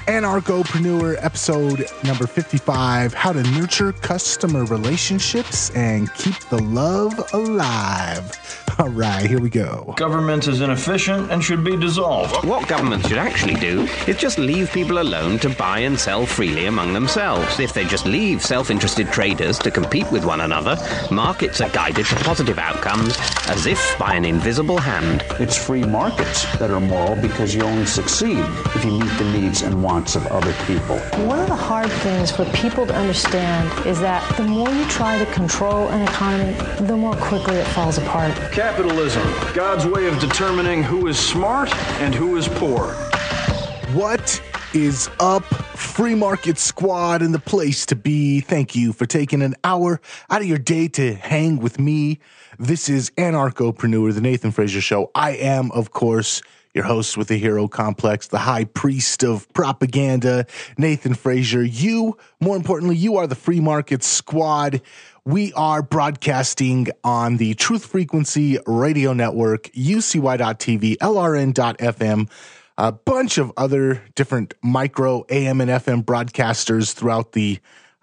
Anarchopreneur episode number 55, how to nurture customer relationships and keep the love alive. All right, here we go. Government is inefficient and should be dissolved. What government should actually do is just leave people alone to buy and sell freely among themselves. If they just leave self-interested traders to compete with one another, markets are guided to positive outcomes as if by an invisible hand. It's free markets that are moral because you only succeed if you meet the needs and wants of other people. One of the hard things for people to understand is that the more you try to control an economy, the more quickly it falls apart. Capitalism, God's way of determining who is smart and who is poor. What is up, Free Market Squad, and the place to be? Thank you for taking an hour out of your day to hang with me. This is Anarchopreneur, the Nathan Fraser Show. I am, of course, your host with the hero complex, the high priest of propaganda, Nathan Fraser. You, more importantly, you are the Free Market Squad. We are broadcasting on the Truth Frequency Radio Network, UCY.TV, LRN.FM, a bunch of other different micro AM and FM broadcasters throughout the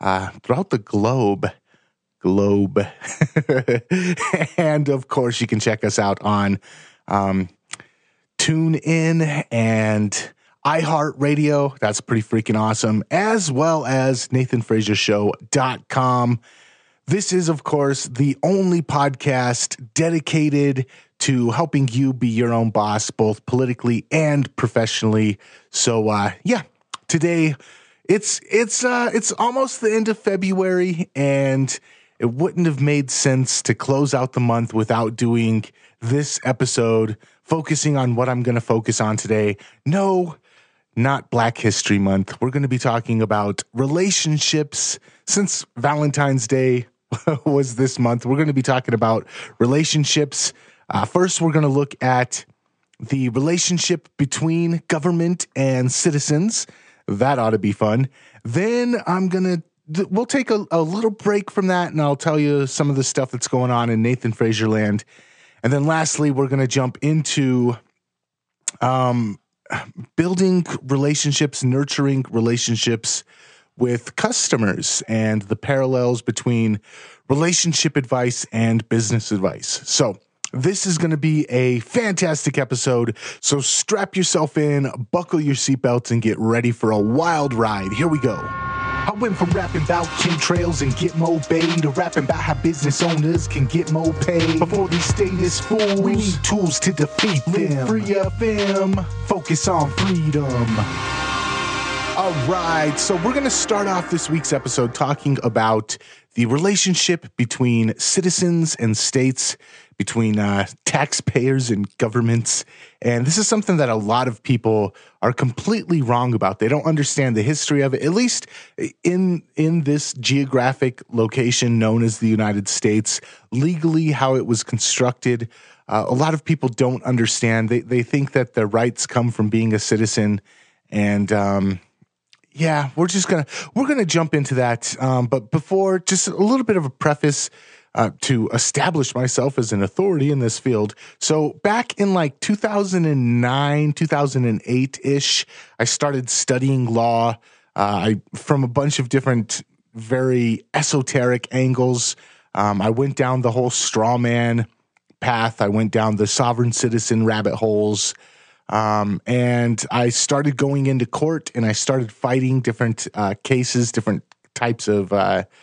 globe. And of course, you can check us out on TuneIn and iHeartRadio. That's pretty freaking awesome, as well as NathanFraserShow.com. This is, of course, the only podcast dedicated to helping you be your own boss, both politically and professionally. So, today it's almost the end of February, and it wouldn't have made sense to close out the month without doing this episode, focusing on what I'm going to focus on today. No, not Black History Month. We're going to be talking about relationships. Since Valentine's Day was this month, we're going to be talking about relationships. First, we're going to look at the relationship between government and citizens. That ought to be fun. Then we'll take a little break from that, and I'll tell you some of the stuff that's going on in Nathan Fraser land. And then lastly, we're going to jump into building relationships, nurturing relationships with customers and the parallels between relationship advice and business advice. So this is going to be a fantastic episode. So strap yourself in, buckle your seatbelts, and get ready for a wild ride. Here we go. I went from rapping about chemtrails and get more paid to rapping about how business owners can get more paid. Before these status fools, we need tools to defeat them. Free FM, focus on freedom. All right, so we're going to start off this week's episode talking about the relationship between citizens and states, between taxpayers and governments. And this is something that a lot of people are completely wrong about. They don't understand the history of it, at least in this geographic location known as the United States, legally how it was constructed. A lot of people don't understand. They think that their rights come from being a citizen. And we're gonna jump into that. But before, just a little bit of a preface to establish myself as an authority in this field. So back in like 2009, 2008-ish, I started studying law from a bunch of different, very esoteric angles. I went down the whole straw man path. I went down the sovereign citizen rabbit holes. And I started going into court, and I started fighting different cases, different types of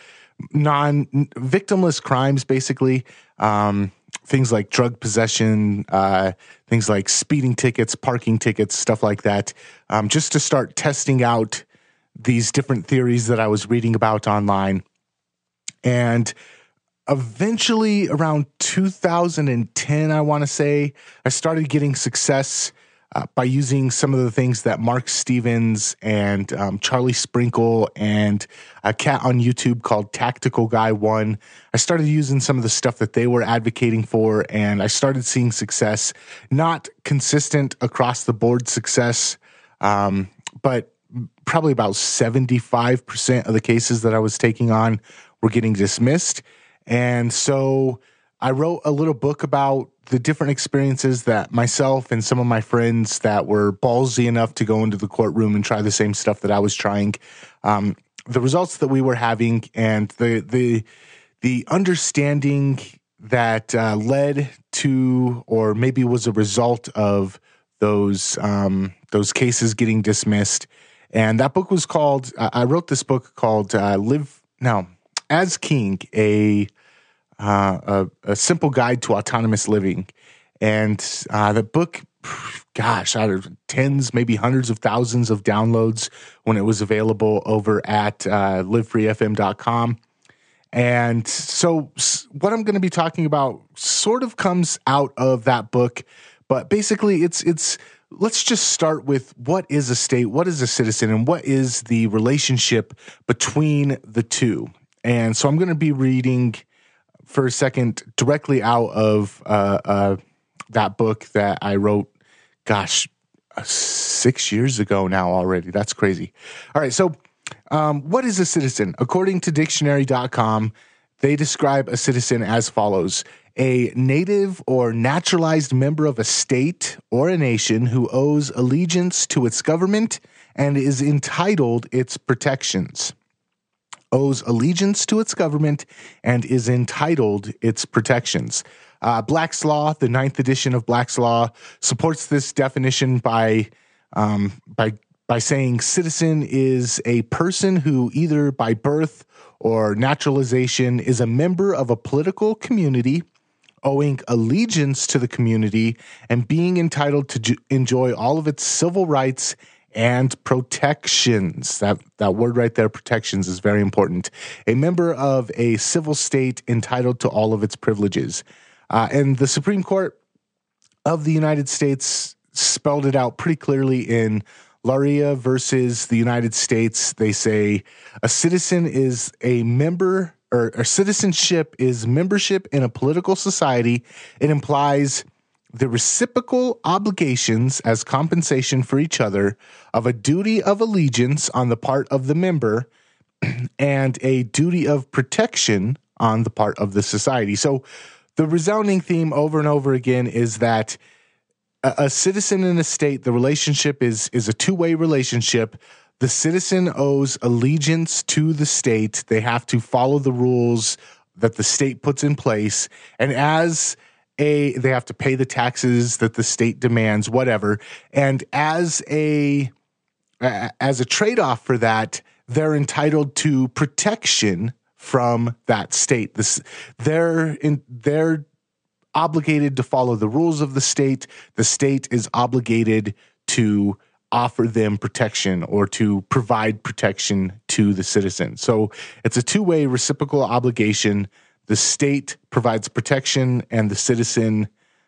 non-victimless crimes, basically. Things like drug possession, things like speeding tickets, parking tickets, stuff like that, just to start testing out these different theories that I was reading about online. And eventually, around 2010, I want to say, I started getting success by using some of the things that Mark Stevens and Charlie Sprinkle and a cat on YouTube called Tactical Guy 1. I started using some of the stuff that they were advocating for, and I started seeing success. Not consistent across the board success, but probably about 75% of the cases that I was taking on were getting dismissed. And so I wrote a little book about the different experiences that myself and some of my friends that were ballsy enough to go into the courtroom and try the same stuff that I was trying, the results that we were having, and the understanding that led to, or maybe was a result of those cases getting dismissed. And that book was called, I wrote this book called As King, a simple guide to autonomous living. And the book, gosh, out of tens, maybe hundreds of thousands of downloads when it was available over at livefreefm.com. And so what I'm going to be talking about sort of comes out of that book, but basically it's let's just start with what is a state, what is a citizen, and what is the relationship between the two. And so I'm going to be reading for a second directly out of that book that I wrote, 6 years ago now already. That's crazy. All right, so what is a citizen? According to dictionary.com, they describe a citizen as follows: a native or naturalized member of a state or a nation who owes allegiance to its government and is entitled its protections. Owes allegiance to its government and is entitled its protections. Black's Law, the 9th edition of Black's Law, supports this definition by saying citizen is a person who either by birth or naturalization is a member of a political community, owing allegiance to the community and being entitled to enjoy all of its civil rights and protections. That word right there, protections, is very important. A member of a civil state entitled to all of its privileges. And the Supreme Court of the United States spelled it out pretty clearly in Laria versus the United States. They say a citizen is a member, or citizenship is membership in a political society. It implies the reciprocal obligations as compensation for each other of a duty of allegiance on the part of the member and a duty of protection on the part of the society. So the resounding theme over and over again is that a citizen in a state, the relationship is a two-way relationship. The citizen owes allegiance to the state. They have to follow the rules that the state puts in place. And they have to pay the taxes that the state demands, whatever. And as a trade-off for that, they're entitled to protection from that state. They're obligated to follow the rules of the state. The state is obligated to offer them protection or to provide protection to the citizen. So it's a two-way reciprocal obligation. The state provides protection, and the citizen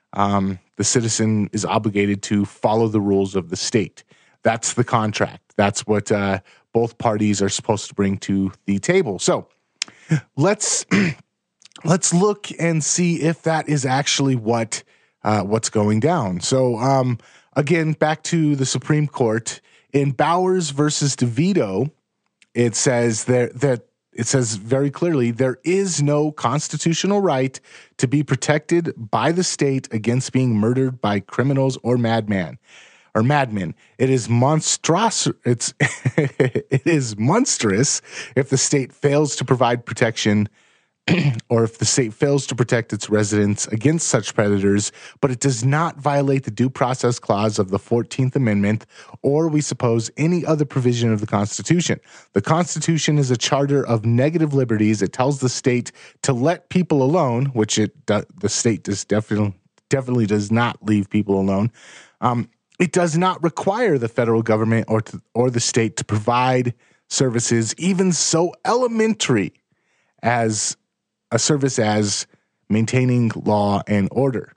is obligated to follow the rules of the state. That's the contract. That's what both parties are supposed to bring to the table. So let's look and see if that is actually what's going down. So again, back to the Supreme Court in Bowers versus DeVito, it says that it says very clearly there is no constitutional right to be protected by the state against being murdered by criminals or madmen. It is monstrous. It is monstrous if the state fails to provide protection, or if the state fails to protect its residents against such predators, but it does not violate the Due Process Clause of the 14th Amendment, or we suppose any other provision of the Constitution. The Constitution is a charter of negative liberties. It tells the state to let people alone, which the state definitely does not leave people alone. It does not require the federal government or the state to provide services even so elementary as a service as maintaining law and order.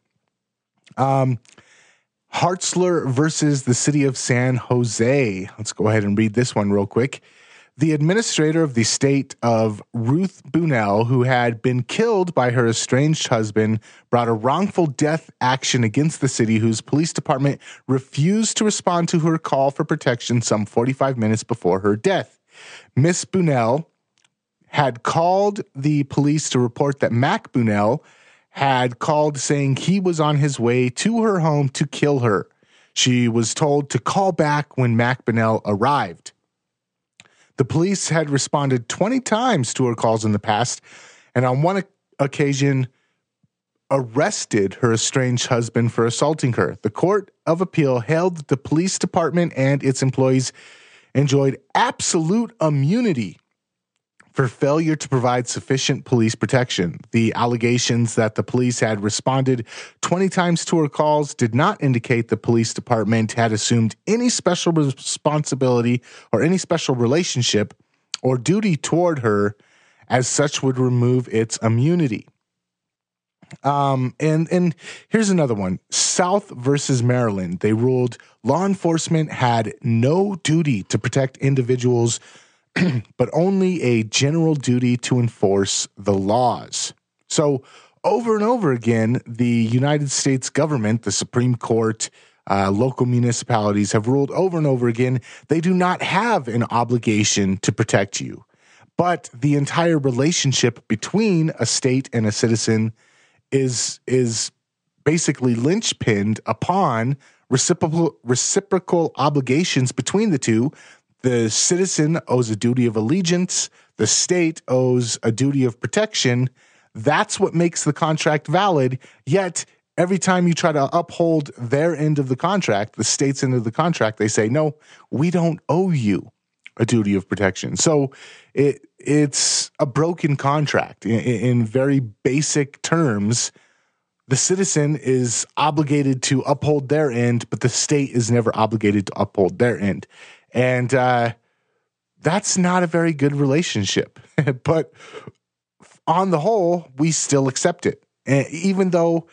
Hartzler versus the city of San Jose. Let's go ahead and read this one real quick. The administrator of the state of Ruth Bunnell, who had been killed by her estranged husband, brought a wrongful death action against the city, whose police department refused to respond to her call for protection some 45 minutes before her death. Miss Bunnell had called the police to report that Mac Bunnell had called saying he was on his way to her home to kill her. She was told to call back when Mac Bennell arrived. The police had responded 20 times to her calls in the past, and on one occasion arrested her estranged husband for assaulting her. The Court of Appeal held that the police department and its employees enjoyed absolute immunity for failure to provide sufficient police protection. The allegations that the police had responded 20 times to her calls did not indicate the police department had assumed any special responsibility or any special relationship or duty toward her, as such would remove its immunity. And here's another one. South versus Maryland. They ruled law enforcement had no duty to protect individuals, but only a general duty to enforce the laws. So over and over again, the United States government, the Supreme Court, local municipalities have ruled over and over again, they do not have an obligation to protect you. But the entire relationship between a state and a citizen is basically linchpinned upon reciprocal obligations between the two. The citizen owes a duty of allegiance. The state owes a duty of protection. That's what makes the contract valid. Yet, every time you try to uphold their end of the contract, the state's end of the contract, they say, no, we don't owe you a duty of protection. So it's a broken contract. In very basic terms, the citizen is obligated to uphold their end, but the state is never obligated to uphold their end. And that's not a very good relationship. But on the whole, we still accept it. And even though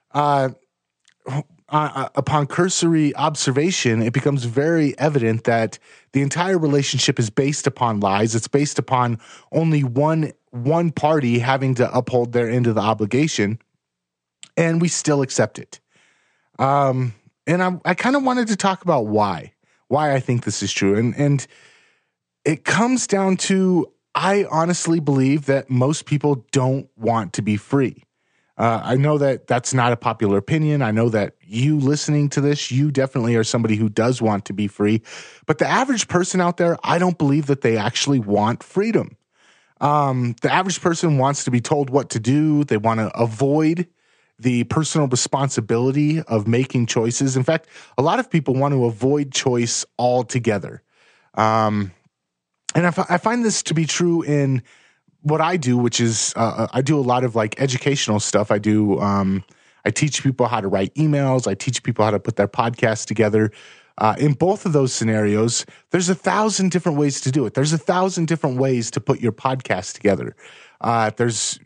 upon cursory observation, it becomes very evident that the entire relationship is based upon lies. It's based upon only one party having to uphold their end of the obligation, and we still accept it. And I kind of wanted to talk about why I think this is true. And it comes down to, I honestly believe that most people don't want to be free. I know that that's not a popular opinion. I know that you listening to this, you definitely are somebody who does want to be free. But the average person out there, I don't believe that they actually want freedom. The average person wants to be told what to do. They want to avoid the personal responsibility of making choices. In fact, a lot of people want to avoid choice altogether. And I find this to be true in what I do, which is I do a lot of like educational stuff. I teach people how to write emails. I teach people how to put their podcasts together. In both of those scenarios, there's 1,000 different ways to do it. There's 1,000 different ways to put your podcast together. There's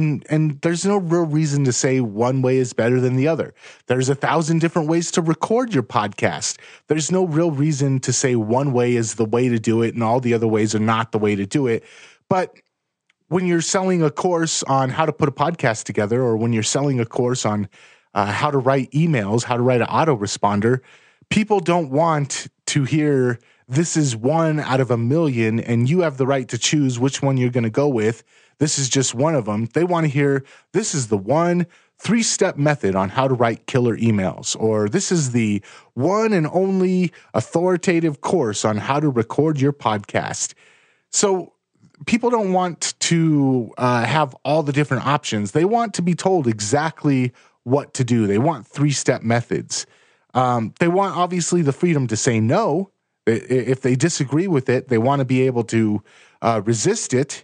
no real reason to say one way is better than the other. There's 1,000 different ways to record your podcast. There's no real reason to say one way is the way to do it and all the other ways are not the way to do it. But when you're selling a course on how to put a podcast together, or when you're selling a course on how to write emails, how to write an autoresponder, people don't want to hear this is one out of a million and you have the right to choose which one you're going to go with. This is just one of them. They want to hear this is the 3-step method on how to write killer emails, or this is the one and only authoritative course on how to record your podcast. So people don't want to have all the different options. They want to be told exactly what to do. They want 3-step methods. They want, obviously, the freedom to say no. If they disagree with it, they want to be able to resist it.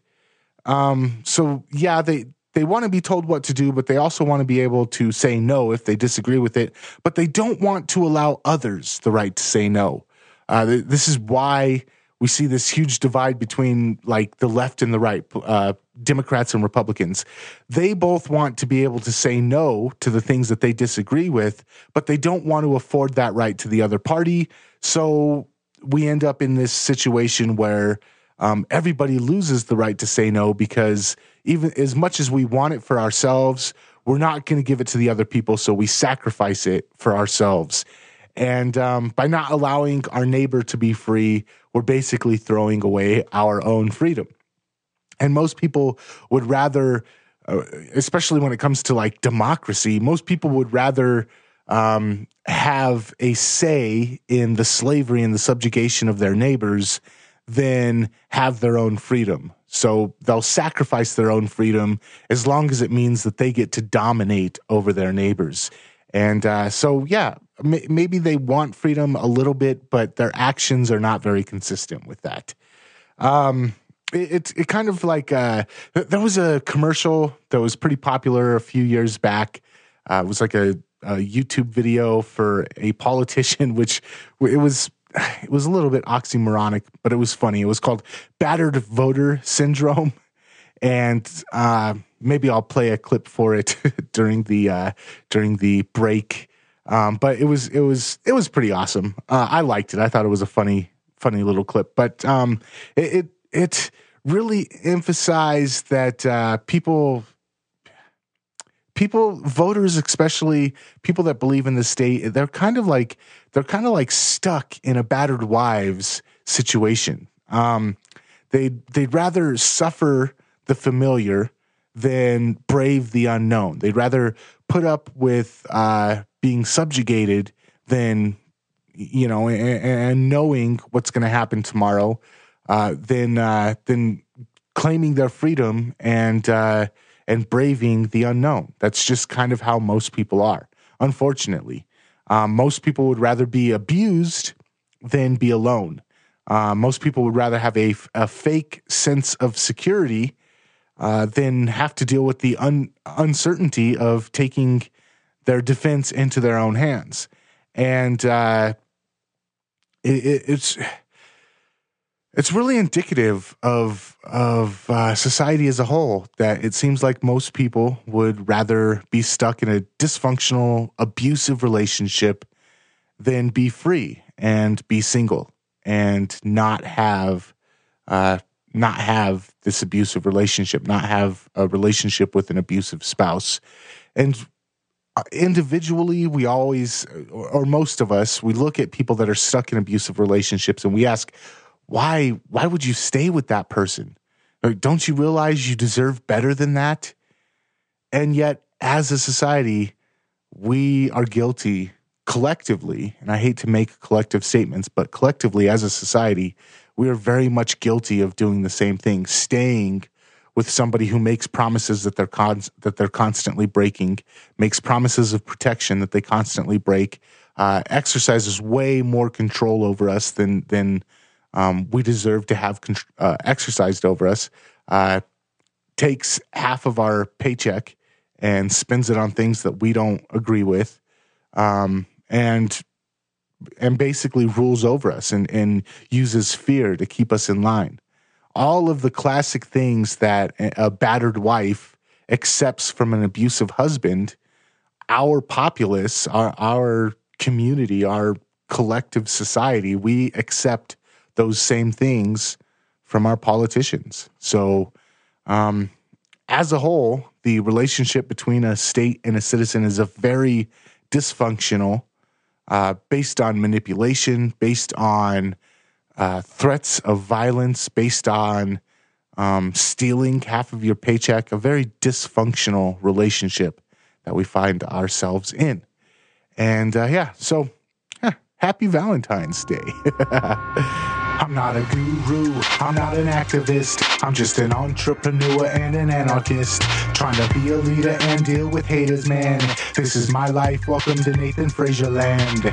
So, yeah, they want to be told what to do, but they also want to be able to say no if they disagree with it. But they don't want to allow others the right to say no. This is why we see this huge divide between like the left and the right, Democrats and Republicans. They both want to be able to say no to the things that they disagree with, but they don't want to afford that right to the other party. So we end up in this situation where everybody loses the right to say no, because even as much as we want it for ourselves, we're not going to give it to the other people. So we sacrifice it for ourselves. And by not allowing our neighbor to be free, we're basically throwing away our own freedom. And most people would rather especially when it comes to like democracy, most people would rather have a say in the slavery and the subjugation of their neighbors than have their own freedom. So they'll sacrifice their own freedom as long as it means that they get to dominate over their neighbors. And maybe they want freedom a little bit, but their actions are not very consistent with that. It kind of like there was a commercial that was pretty popular a few years back. It was like a YouTube video for a politician, which it was a little bit oxymoronic, but it was funny. It was called Battered Voter Syndrome, and maybe I'll play a clip for it during the break. But it was pretty awesome. I liked it. I thought it was a funny little clip. But it really emphasized that voters, especially people that believe in the state, they're kind of like stuck in a battered wives situation. They'd rather suffer the familiar than brave the unknown. They'd rather put up with being subjugated than, and knowing what's going to happen tomorrow, than claiming their freedom and braving the unknown. That's just kind of how most people are, unfortunately. Most people would rather be abused than be alone. Most people would rather have a fake sense of security than have to deal with the uncertainty of taking their defense into their own hands. And it's really indicative of society as a whole that it seems like most people would rather be stuck in a dysfunctional, abusive relationship than be free and be single and not have this abusive relationship, not have a relationship with an abusive spouse. And individually, we always, or most of us, we look at people that are stuck in abusive relationships and we ask, why would you stay with that person? Or don't you realize you deserve better than that? And yet, as a society, we are guilty collectively, and I hate to make collective statements, but collectively as a society, we are very much guilty of doing the same thing, staying with somebody who makes promises that they're constantly breaking, makes promises of protection that they constantly break, exercises way more control over us than we deserve to have exercised over us, takes half of our paycheck and spends it on things that we don't agree with, and basically rules over us and uses fear to keep us in line. All of the classic things that a battered wife accepts from an abusive husband, our populace, our community, our collective society, we accept those same things from our politicians. So, as a whole, the relationship between a state and a citizen is a very dysfunctional, based on manipulation, based on threats of violence, based on stealing half of your paycheck, a very dysfunctional relationship that we find ourselves in. And happy Valentine's Day. I'm not a guru, I'm not an activist, I'm just an entrepreneur and an anarchist, trying to be a leader and deal with haters, man. This is my life, welcome to Nathan Frazier land.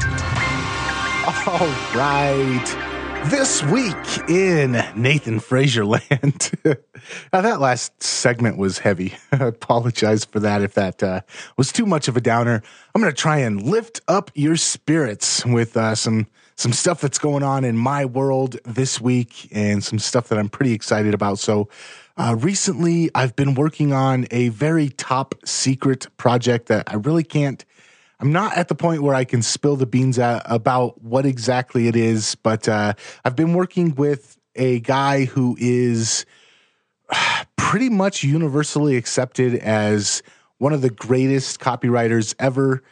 All right. This week in Nathan Frazier land. Now that last segment was heavy. I apologize for that if that was too much of a downer. I'm going to try and lift up your spirits with some stuff that's going on in my world this week and some stuff that I'm pretty excited about. So recently I've been working on a very top secret project that I really can't, I'm not at the point where I can spill the beans about what exactly it is, but I've been working with a guy who is pretty much universally accepted as one of the greatest copywriters ever,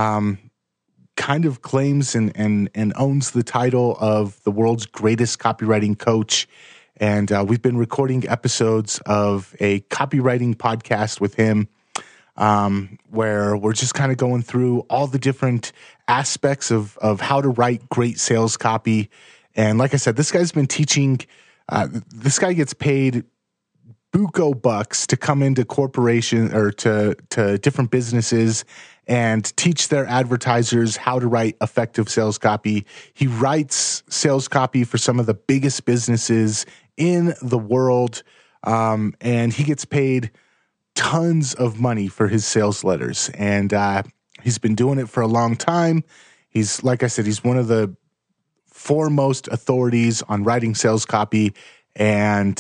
kind of claims and owns the title of the world's greatest copywriting coach. And we've been recording episodes of a copywriting podcast with him, where we're just kind of going through all the different aspects of how to write great sales copy. And like I said, this guy's been teaching, this guy gets paid buco bucks to come into corporation or to different businesses and teach their advertisers how to write effective sales copy. He writes sales copy for some of the biggest businesses in the world, and he gets paid tons of money for his sales letters. And he's been doing it for a long time. He's, like I said, he's one of the foremost authorities on writing sales copy. And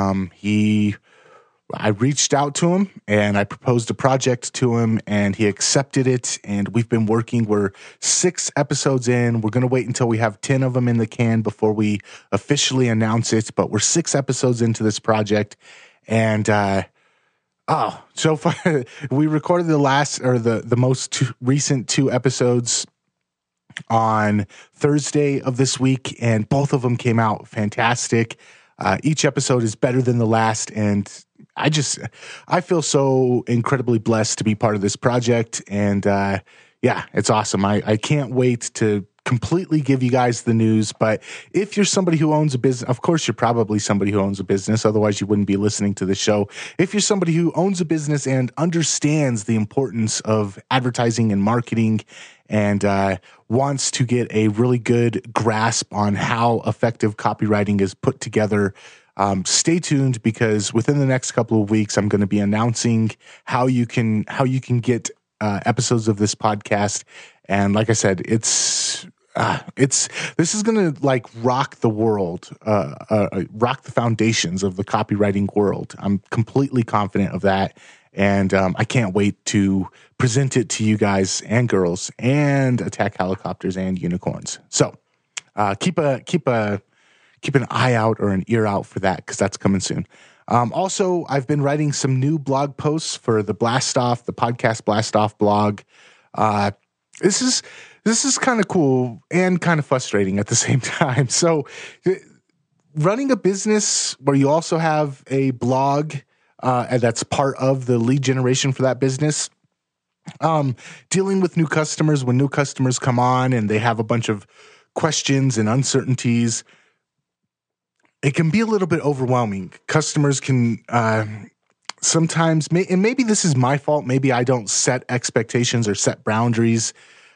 I reached out to him and I proposed a project to him and he accepted it. And we've been working. We're 6 episodes in. We're going to wait until we have 10 of them in the can before we officially announce it. But we're 6 episodes into this project. And, so far we recorded the most recent 2 episodes on Thursday of this week, and both of them came out fantastic. Each episode is better than the last, and I feel so incredibly blessed to be part of this project. And it's awesome. I can't wait to completely give you guys the news. But if you're somebody who owns a business, of course, you're probably somebody who owns a business. Otherwise, you wouldn't be listening to the show. If you're somebody who owns a business and understands the importance of advertising and marketing and wants to get a really good grasp on how effective copywriting is put together, stay tuned, because within the next couple of weeks, I'm going to be announcing how you can get episodes of this podcast. And like I said, this is going to like rock the world, rock the foundations of the copywriting world. I'm completely confident of that. And I can't wait to present it to you guys and girls and attack helicopters and unicorns. So keep an eye out or an ear out for that, because that's coming soon. Also, I've been writing some new blog posts for the podcast Blast Off blog. This is kind of cool and kind of frustrating at the same time. So running a business where you also have a blog, and that's part of the lead generation for that business, dealing with new customers when new customers come on and they have a bunch of questions and uncertainties, it can be a little bit overwhelming. Customers can sometimes, and maybe this is my fault, maybe I don't set expectations or set boundaries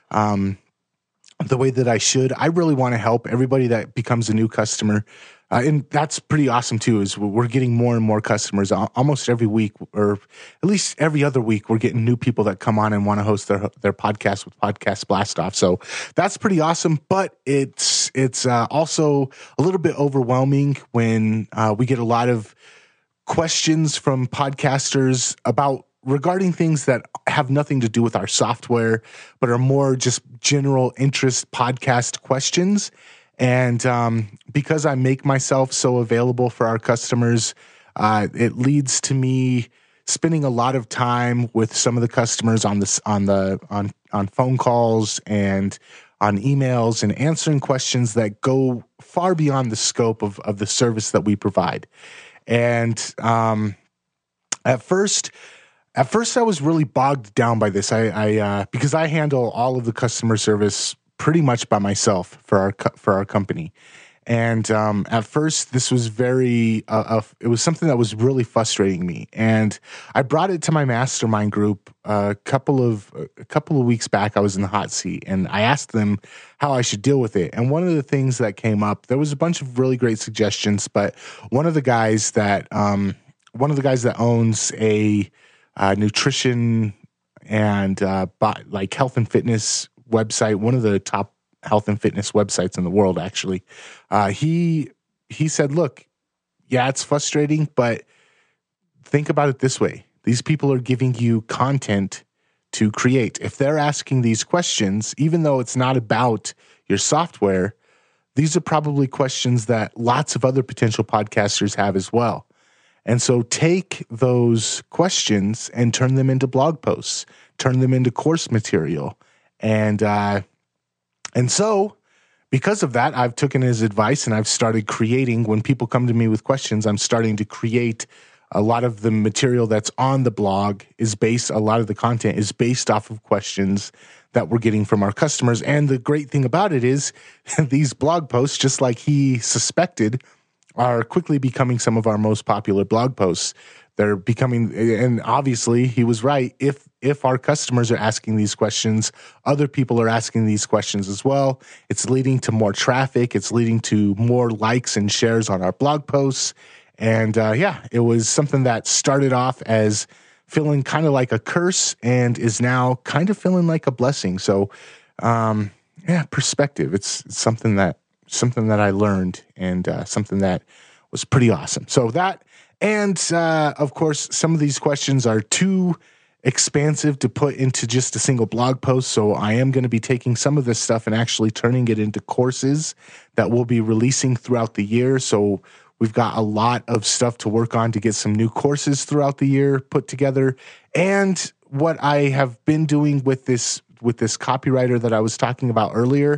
the way that I should. I really want to help everybody that becomes a new customer. And that's pretty awesome too, is we're getting more and more customers almost every week, or at least every other week. We're getting new people that come on and want to host their podcast with Podcast Blast Off. So that's pretty awesome. But it's also a little bit overwhelming when we get a lot of questions from podcasters regarding things that have nothing to do with our software, but are more just general interest podcast questions. And because I make myself so available for our customers, it leads to me spending a lot of time with some of the customers on phone calls and on emails, and answering questions that go far beyond the scope of the service that we provide. And at first I was really bogged down by this. Because I handle all of the customer service pretty much by myself for our company. And at first, this was it was something that was really frustrating me. And I brought it to my mastermind group a couple of weeks back. I was in the hot seat, and I asked them how I should deal with it. And one of the things that came up, there was a bunch of really great suggestions, but one of the guys that owns a nutrition and like health and fitness website, one of the top health and fitness websites in the world, actually, he said, look, yeah, it's frustrating, but think about it this way. These people are giving you content to create. If they're asking these questions, even though it's not about your software, these are probably questions that lots of other potential podcasters have as well. And so take those questions and turn them into blog posts, turn them into course material. And so because of that, I've taken his advice and I've started creating. When people come to me with questions, I'm starting to create a lot of the material that's on the blog a lot of the content is based off of questions that we're getting from our customers. And the great thing about it is these blog posts, just like he suspected, are quickly becoming some of our most popular blog posts. They're becoming, and obviously he was right. If our customers are asking these questions, other people are asking these questions as well. It's leading to more traffic. It's leading to more likes and shares on our blog posts. And it was something that started off as feeling kind of like a curse and is now kind of feeling like a blessing. So, perspective. It's something that I learned and something that was pretty awesome. So that, and of course, some of these questions are too expansive to put into just a single blog post. So I am going to be taking some of this stuff and actually turning it into courses that we'll be releasing throughout the year. So we've got a lot of stuff to work on to get some new courses throughout the year put together. And what I have been doing with this copywriter that I was talking about earlier,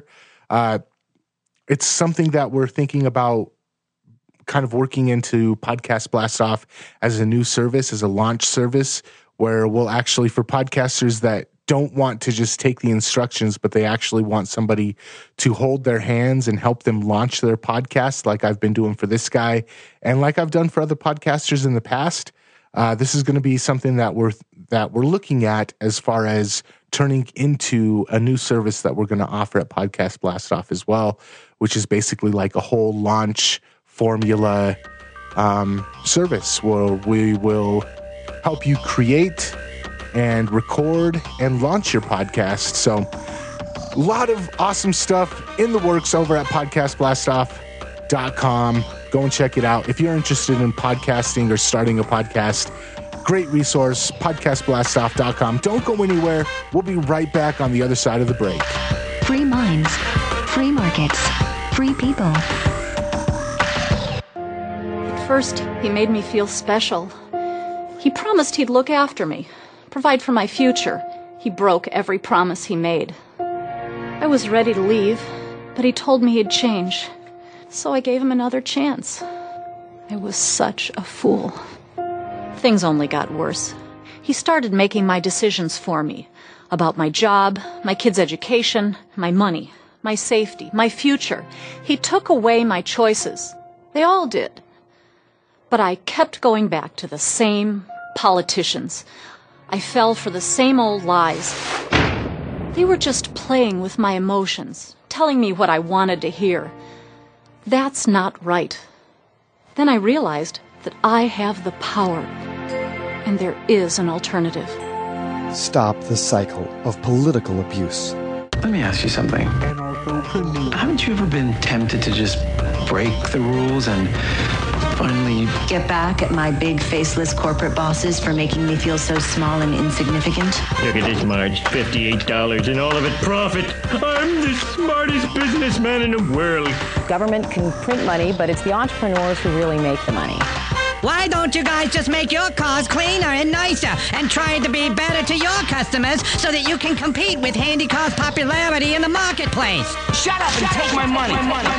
it's something that we're thinking about kind of working into Podcast Blast Off as a new service, as a launch service, where we'll actually, for podcasters that don't want to just take the instructions, but they actually want somebody to hold their hands and help them launch their podcast, like I've been doing for this guy and like I've done for other podcasters in the past. This is going to be something that we're looking at as far as turning into a new service that we're going to offer at Podcast Blast Off as well, which is basically like a whole launch formula service where we will help you create and record and launch your podcast. So a lot of awesome stuff in the works over at podcastblastoff.com. Go and check it out. If you're interested in podcasting or starting a podcast, great resource, podcastblastoff.com. Don't go anywhere. We'll be right back on the other side of the break. Free minds, free markets, free people. At first, he made me feel special. He promised he'd look after me, provide for my future. He broke every promise he made. I was ready to leave, but he told me he'd change. So I gave him another chance. I was such a fool. Things only got worse. He started making my decisions for me. About my job, my kids' education, my money, my safety, my future. He took away my choices. They all did. But I kept going back to the same politicians. I fell for the same old lies. They were just playing with my emotions, telling me what I wanted to hear. That's not right. Then I realized that I have the power, and there is an alternative. Stop the cycle of political abuse. Let me ask you something. Haven't you ever been tempted to just break the rules and finally get back at my big faceless corporate bosses for making me feel so small and insignificant? Look at this, Marge. $58 and all of it profit. I'm the smartest businessman in the world. Government can print money, but it's the entrepreneurs who really make the money. Why don't you guys just make your cars cleaner and nicer and try to be better to your customers so that you can compete with Handy Car's popularity in the marketplace? Shut up and take my money.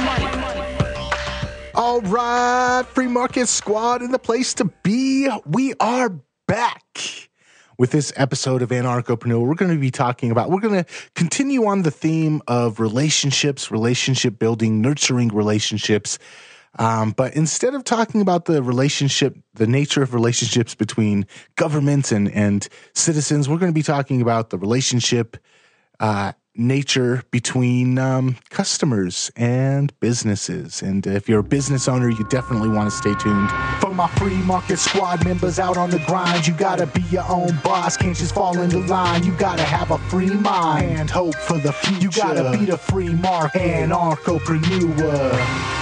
All right, Free Market Squad in the place to be. We are back with this episode of Anarchopreneur. We're going to continue on the theme of relationships, relationship building, nurturing relationships. But instead of talking about the nature of relationships between governments and citizens, we're going to be talking about the relationship nature between customers and businesses. And if you're a business owner, you definitely want to stay tuned. For my Free Market Squad members out on the grind, you got to be your own boss. Can't just fall into line. You got to have a free mind and hope for the future. You got to be the free market Anarchopreneur.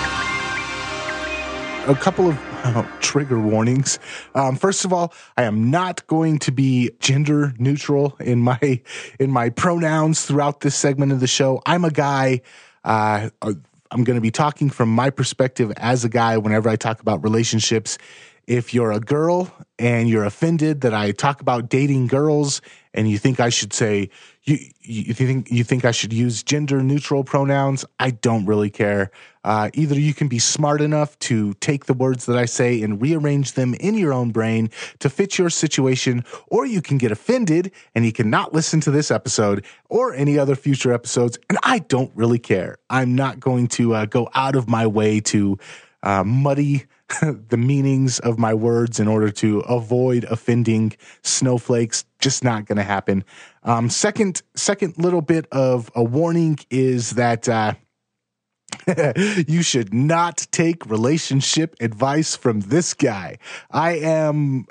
A couple of trigger warnings. First of all, I am not going to be gender neutral in my pronouns throughout this segment of the show. I'm a guy. I'm going to be talking from my perspective as a guy whenever I talk about relationships. if you're a girl and you're offended that I talk about dating girls and you think I should say, you think I should use gender neutral pronouns, I don't really care. Either you can be smart enough to take the words that I say and rearrange them in your own brain to fit your situation, or you can get offended and you cannot listen to this episode or any other future episodes. And I don't really care. I'm not going to go out of my way to muddy the meanings of my words in order to avoid offending snowflakes. Just not going to happen. Second little bit of a warning is that you should not take relationship advice from this guy. I'm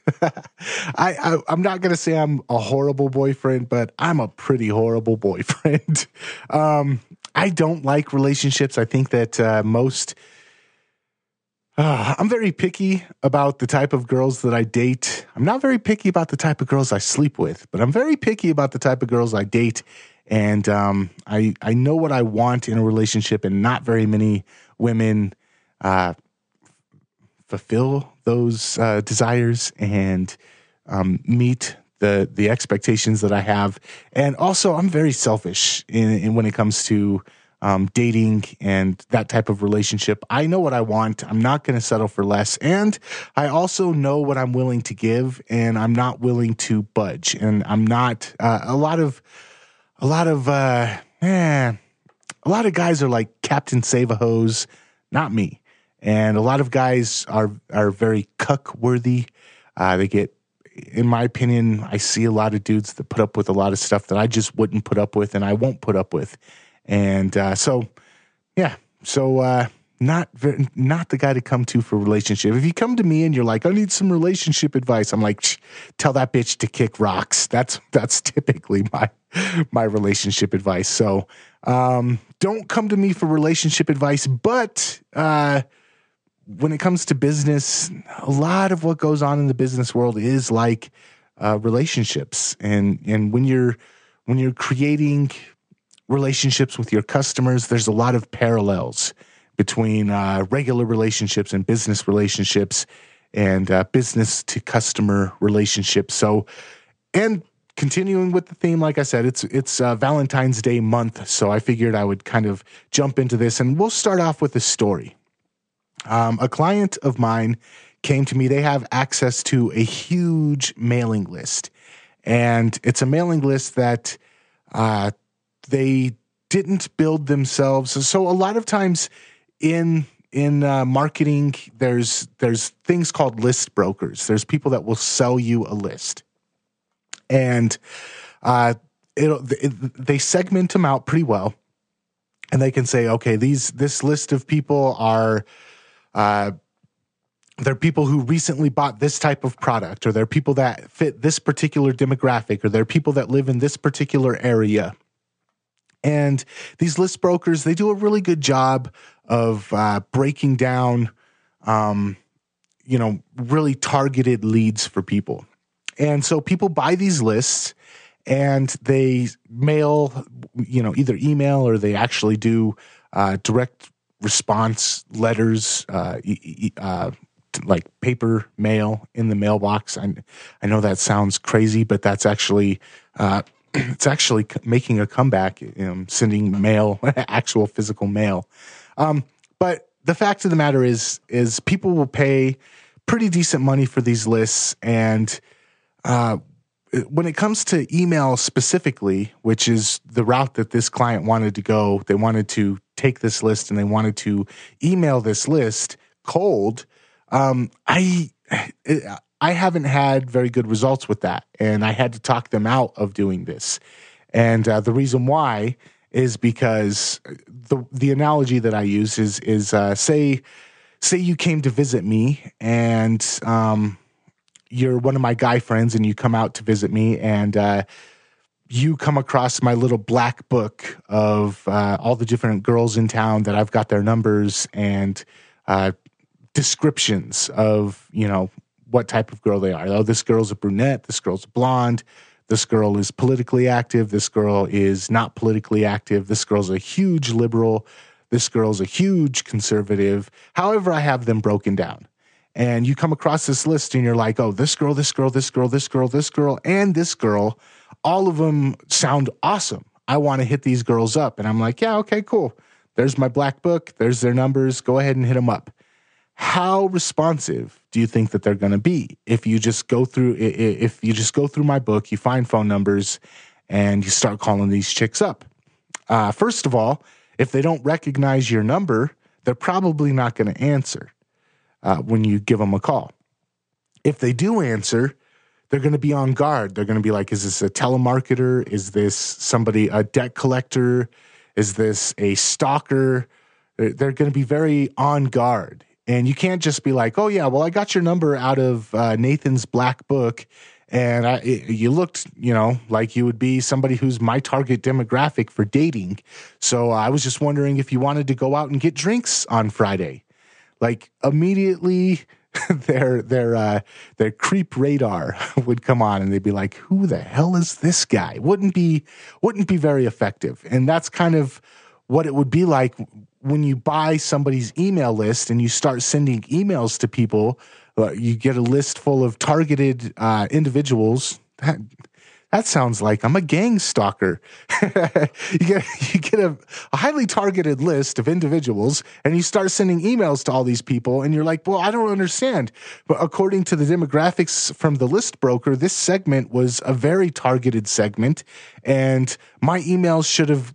not going to say I'm a horrible boyfriend, but I'm a pretty horrible boyfriend. I don't like relationships. I think that I'm very picky about the type of girls that I date. I'm not very picky about the type of girls I sleep with, but I'm very picky about the type of girls I date. And I know what I want in a relationship, and not very many women fulfill those desires and meet the expectations that I have. And also, I'm very selfish in when it comes to dating and that type of relationship. I know what I want. I'm not going to settle for less. And I also know what I'm willing to give, and I'm not willing to budge. And I'm not, a lot of guys are like Captain Save-A-Hose, not me. And a lot of guys are very cuck-worthy. They get, in my opinion, I see a lot of dudes that put up with a lot of stuff that I just wouldn't put up with and I won't put up with. And so not the guy to come to for a relationship. If you come to me and you're like, I need some relationship advice, I'm like, tell that bitch to kick rocks. That's typically my relationship advice. So don't come to me for relationship advice. But when it comes to business, a lot of what goes on in the business world is like relationships. And when you're creating relationships with your customers, there's a lot of parallels between regular relationships and business relationships and business to customer relationships. So, and continuing with the theme, like I said, it's Valentine's Day month. So I figured I would kind of jump into this, and we'll start off with a story. A client of mine came to me. They have access to a huge mailing list, and it's a mailing list that they didn't build themselves. So a lot of times in marketing, there's things called list brokers. There's people that will sell you a list, and they segment them out pretty well, and they can say, okay, this list of people are they're people who recently bought this type of product, or they're people that fit this particular demographic, or they're people that live in this particular area. And these list brokers, they do a really good job of breaking down, really targeted leads for people. And so people buy these lists and they mail, either email or they actually do direct response letters, like paper mail in the mailbox. I know that sounds crazy, but that's actually it's actually making a comeback, sending mail, actual physical mail. But the fact of the matter is people will pay pretty decent money for these lists. And when it comes to email specifically, which is the route that this client wanted to go, they wanted to take this list and they wanted to email this list cold. I haven't had very good results with that, and I had to talk them out of doing this. And the reason why is because the analogy that I use is say you came to visit me, and you're one of my guy friends, and you come out to visit me, and you come across my little black book of all the different girls in town that I've got their numbers and descriptions of, what type of girl they are. Oh, this girl's a brunette. This girl's a blonde. This girl is politically active. This girl is not politically active. This girl's a huge liberal. This girl's a huge conservative. However, I have them broken down. and you come across this list and you're like, oh, this girl, this girl, this girl, this girl, this girl, and this girl, all of them sound awesome. I want to hit these girls up. And I'm like, yeah, okay, cool. There's my black book. There's their numbers. Go ahead and hit them up. How responsive do you think that they're going to be if you just go through my book, you find phone numbers, and you start calling these chicks up? First of all, if they don't recognize your number, they're probably not going to answer when you give them a call. If they do answer, they're going to be on guard. They're going to be like, is this a telemarketer? Is this somebody, a debt collector? Is this a stalker? They're going to be very on guard. And you can't just be like, oh, yeah, well, I got your number out of Nathan's black book, and you looked, like you would be somebody who's my target demographic for dating. So I was just wondering if you wanted to go out and get drinks on Friday. Like immediately their creep radar would come on, and they'd be like, who the hell is this guy? Wouldn't be very effective. And that's kind of what it would be like when you buy somebody's email list and you start sending emails to people. You get a list full of targeted individuals. That sounds like I'm a gang stalker. You get a highly targeted list of individuals, and you start sending emails to all these people, and you're like, well, I don't understand. But according to the demographics from the list broker, this segment was a very targeted segment, and my emails should have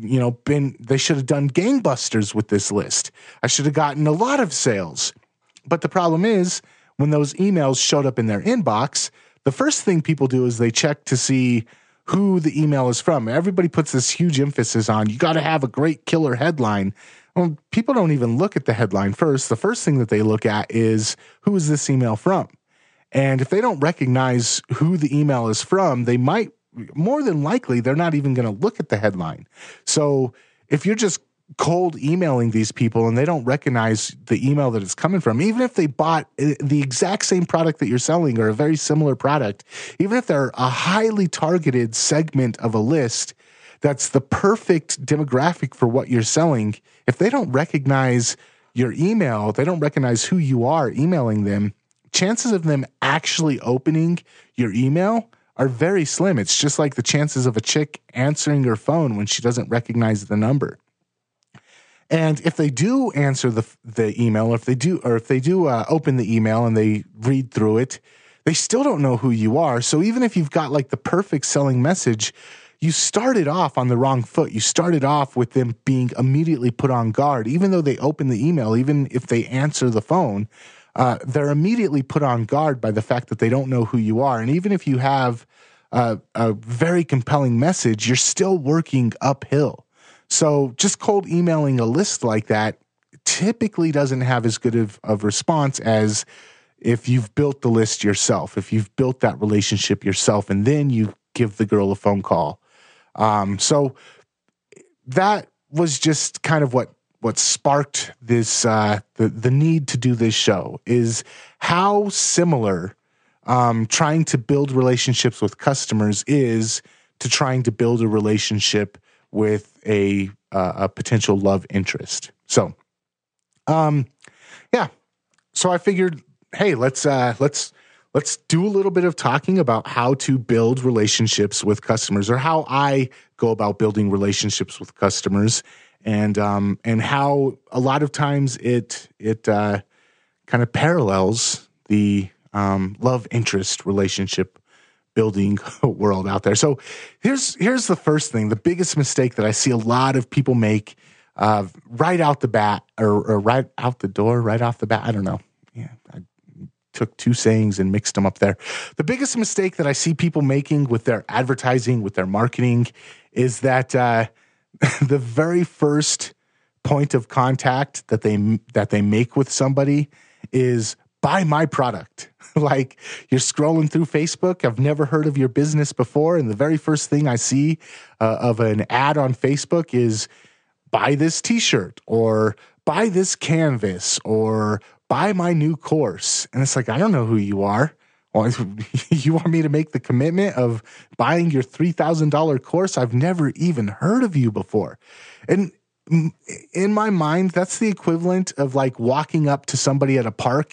they should have done gangbusters with this list. I should have gotten a lot of sales. But the problem is, when those emails showed up in their inbox, the first thing people do is they check to see who the email is from. Everybody puts this huge emphasis on, you got to have a great killer headline. Well, people don't even look at the headline first. The first thing that they look at is, who is this email from? And if they don't recognize who the email is from, they might, more than likely, they're not even going to look at the headline. So if you're just cold emailing these people and they don't recognize the email that it's coming from, even if they bought the exact same product that you're selling or a very similar product, even if they're a highly targeted segment of a list that's the perfect demographic for what you're selling, if they don't recognize your email, they don't recognize who you are emailing them, chances of them actually opening your email are very slim. It's just like the chances of a chick answering her phone when she doesn't recognize the number. And if they do answer the email, or if they do open the email and they read through it, they still don't know who you are. So even if you've got like the perfect selling message, you started off on the wrong foot. You started off with them being immediately put on guard. Even though they open the email, even if they answer the phone, they're immediately put on guard by the fact that they don't know who you are. And even if you have a very compelling message, you're still working uphill. So just cold emailing a list like that typically doesn't have as good of response as if you've built the list yourself, if you've built that relationship yourself, and then you give the girl a phone call. So that was just kind of what sparked this, the need to do this show, is how similar trying to build relationships with customers is to trying to build a relationship with a potential love interest. So, yeah. So I figured, hey, let's do a little bit of talking about how to build relationships with customers, or how I go about building relationships with customers, and how a lot of times it kind of parallels the love interest relationship building world out there. So here's the first thing, the biggest mistake that I see a lot of people make right out the bat, or right out the door, right off the bat. I don't know. Yeah, I took two sayings and mixed them up there. The biggest mistake that I see people making with their advertising, with their marketing, is that the very first point of contact that they make with somebody is, buy my product. Like, you're scrolling through Facebook. I've never heard of your business before, and the very first thing I see of an ad on Facebook is, buy this t-shirt, or buy this canvas, or buy my new course. And it's like, I don't know who you are. Well, you want me to make the commitment of buying your $3,000 course? I've never even heard of you before. And in my mind, that's the equivalent of like walking up to somebody at a park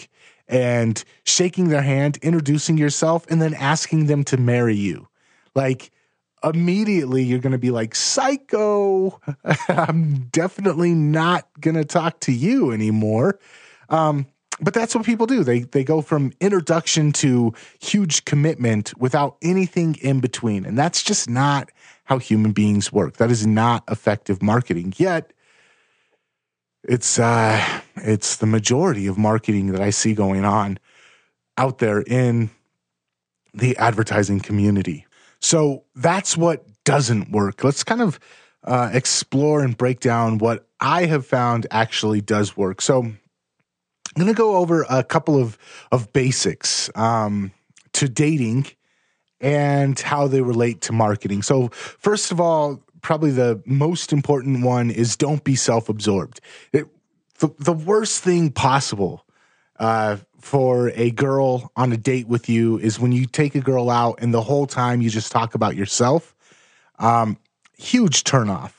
and shaking their hand, introducing yourself, and then asking them to marry you. Like, immediately you're going to be like, psycho, I'm definitely not going to talk to you anymore. But that's what people do. They go from introduction to huge commitment without anything in between. And that's just not how human beings work. That is not effective marketing. Yet it's the majority of marketing that I see going on out there in the advertising community. So that's what doesn't work. Let's kind of explore and break down what I have found actually does work. So I'm going to go over a couple of basics to dating and how they relate to marketing. So first of all, probably the most important one is don't be self-absorbed. The worst thing possible for a girl on a date with you is when you take a girl out and the whole time you just talk about yourself. Huge turnoff.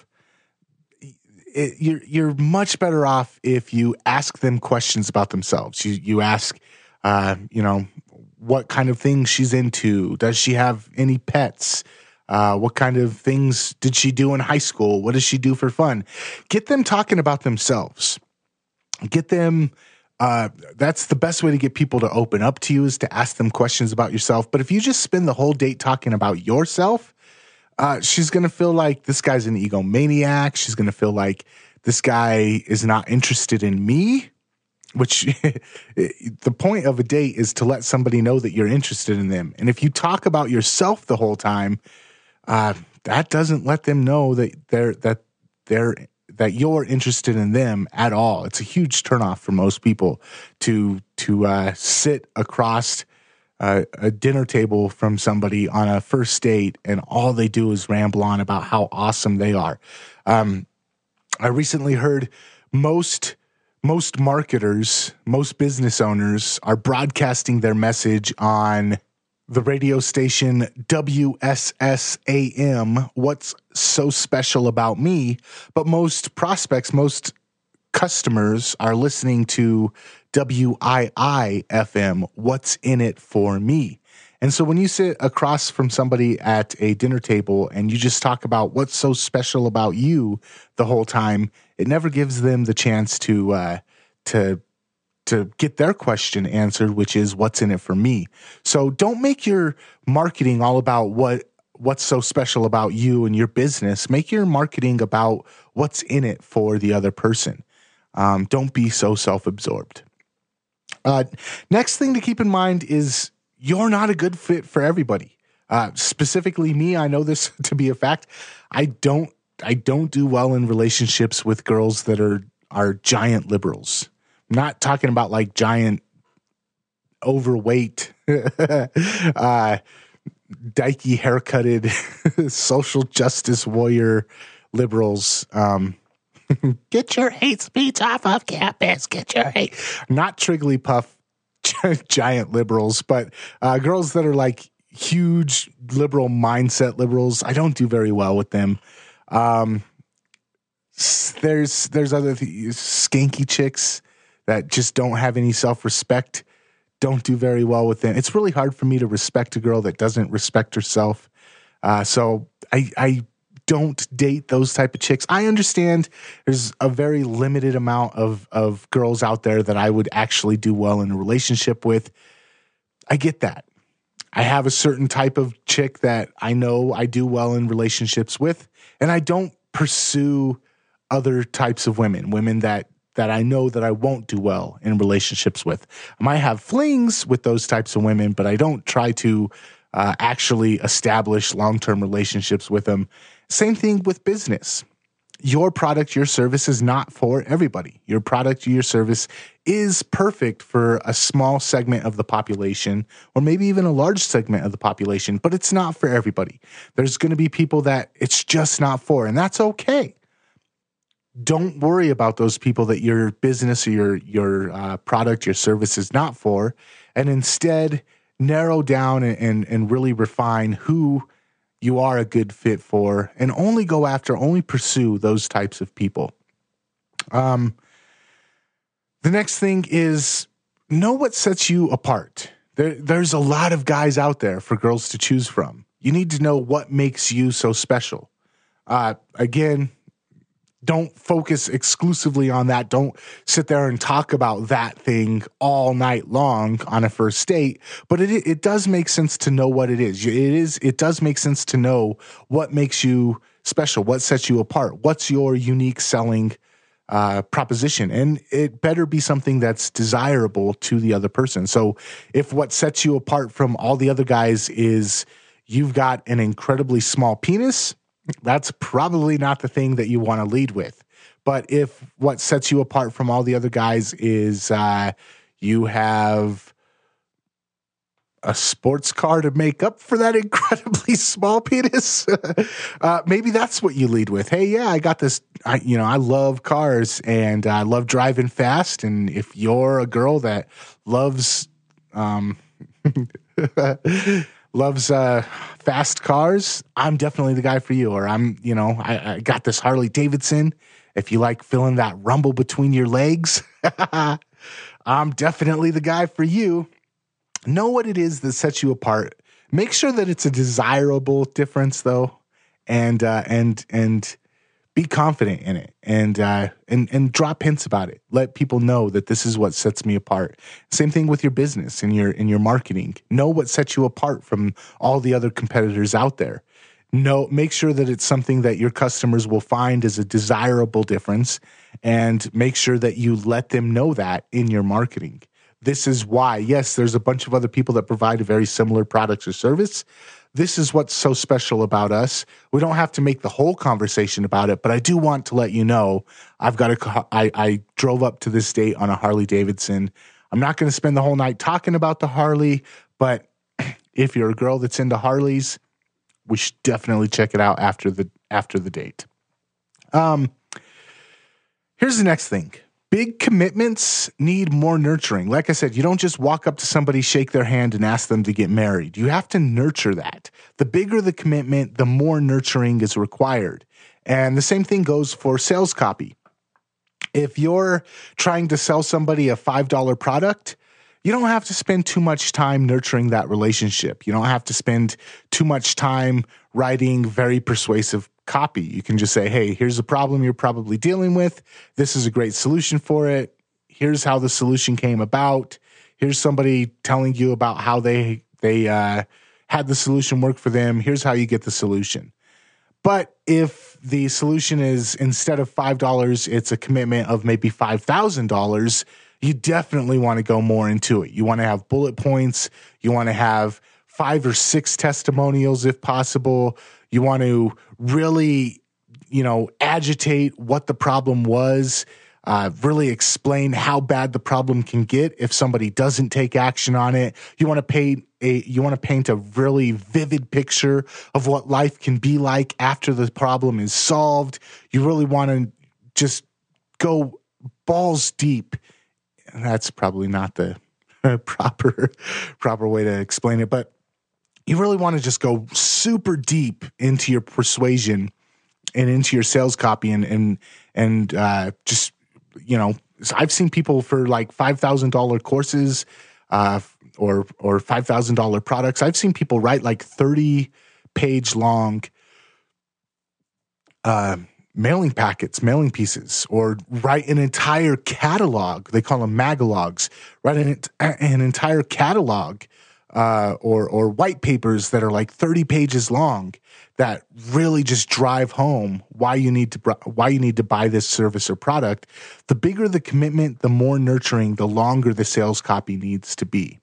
You're much better off if you ask them questions about themselves. You ask, what kind of things she's into. Does she have any pets? What kind of things did she do in high school? What does she do for fun? Get them talking about themselves. Get them. That's the best way to get people to open up to you, is to ask them questions about yourself. But if you just spend the whole date talking about yourself, she's going to feel like this guy's an egomaniac. She's going to feel like this guy is not interested in me, which the point of a date is to let somebody know that you're interested in them. And if you talk about yourself the whole time, that doesn't let them know that you're interested in them at all. It's a huge turnoff for most people to sit across a dinner table from somebody on a first date and all they do is ramble on about how awesome they are. I recently heard most marketers, most business owners are broadcasting their message on the radio station WSSAM, What's So Special About Me? But most prospects, most customers are listening to WIIFM, What's In It For Me? And so when you sit across from somebody at a dinner table and you just talk about what's so special about you the whole time, it never gives them the chance to get their question answered, which is what's in it for me. So don't make your marketing all about what's so special about you and your business. Make your marketing about what's in it for the other person. Don't be so self-absorbed. Next thing to keep in mind is you're not a good fit for everybody. Specifically me, I know this to be a fact. I don't do well in relationships with girls that are giant liberals. I'm not talking about like giant overweight, dykey haircutted social justice warrior liberals. Get your hate speech off of campus. Get your hate. Not Trigglypuff giant liberals, but girls that are like huge liberal mindset liberals. I don't do very well with them. There's other skanky chicks that just don't have any self-respect. Don't do very well with them. It's really hard for me to respect a girl that doesn't respect herself. So I don't date those type of chicks. I understand there's a very limited amount of girls out there that I would actually do well in a relationship with. I get that. I have a certain type of chick that I know I do well in relationships with, and I don't pursue other types of women that I know that I won't do well in relationships with. I might have flings with those types of women, but I don't try to actually establish long-term relationships with them. Same thing with business. Your product, your service is not for everybody. Your product, your service is perfect for a small segment of the population, or maybe even a large segment of the population, but it's not for everybody. There's going to be people that it's just not for, and that's okay. Don't worry about those people that your business or your product, your service is not for, and instead narrow down and really refine who you are a good fit for, and only pursue those types of people. The next thing is know what sets you apart. There's a lot of guys out there for girls to choose from. You need to know what makes you so special. Again, don't focus exclusively on that. Don't sit there and talk about that thing all night long on a first date. But it does make sense to know what it is. It does make sense to know what makes you special, what sets you apart, what's your unique selling proposition. And it better be something that's desirable to the other person. So if what sets you apart from all the other guys is you've got an incredibly small penis, that's probably not the thing that you want to lead with. But if what sets you apart from all the other guys is you have a sports car to make up for that incredibly small penis, maybe that's what you lead with. Hey, yeah, I got this. I love cars and I love driving fast. And if you're a girl that loves fast cars, I'm definitely the guy for you. Or I got this Harley Davidson. If you like feeling that rumble between your legs, I'm definitely the guy for you. Know what it is that sets you apart. Make sure that it's a desirable difference, though, and be confident in it, and drop hints about it. Let people know that this is what sets me apart. Same thing with your business and your marketing. Know what sets you apart from all the other competitors out there. Make sure that it's something that your customers will find as a desirable difference, and make sure that you let them know that in your marketing. This is why, yes, there's a bunch of other people that provide a very similar product or service. This is what's so special about us. We don't have to make the whole conversation about it, but I do want to let you know I drove up to this date on a Harley Davidson. I'm not going to spend the whole night talking about the Harley, but if you're a girl that's into Harleys, we should definitely check it out after the date. Here's the next thing. Big commitments need more nurturing. Like I said, you don't just walk up to somebody, shake their hand, and ask them to get married. You have to nurture that. The bigger the commitment, the more nurturing is required. And the same thing goes for sales copy. If you're trying to sell somebody a $5 product, you don't have to spend too much time nurturing that relationship. You don't have to spend too much time writing very persuasive copy. You can just say, hey, here's a problem you're probably dealing with. This is a great solution for it. Here's how the solution came about. Here's somebody telling you about how they had the solution work for them. Here's how you get the solution. But if the solution is, instead of $5, it's a commitment of maybe $5,000, you definitely want to go more into it. You want to have bullet points. You want to have 5 or 6 testimonials if possible. You want to really, agitate what the problem was, really explain how bad the problem can get if somebody doesn't take action on it. You want to paint a really vivid picture of what life can be like after the problem is solved. You really want to just go balls deep. And that's probably not the proper way to explain it, but you really want to just go super deep into your persuasion and into your sales copy and just, I've seen people for like $5,000 courses or $5,000 products. I've seen people write like 30-page long mailing packets, mailing pieces, or write an entire catalog. They call them magalogs. Write an entire catalog or white papers that are like 30 pages long that really just drive home why you need to buy this service or product. The bigger the commitment, the more nurturing, the longer the sales copy needs to be.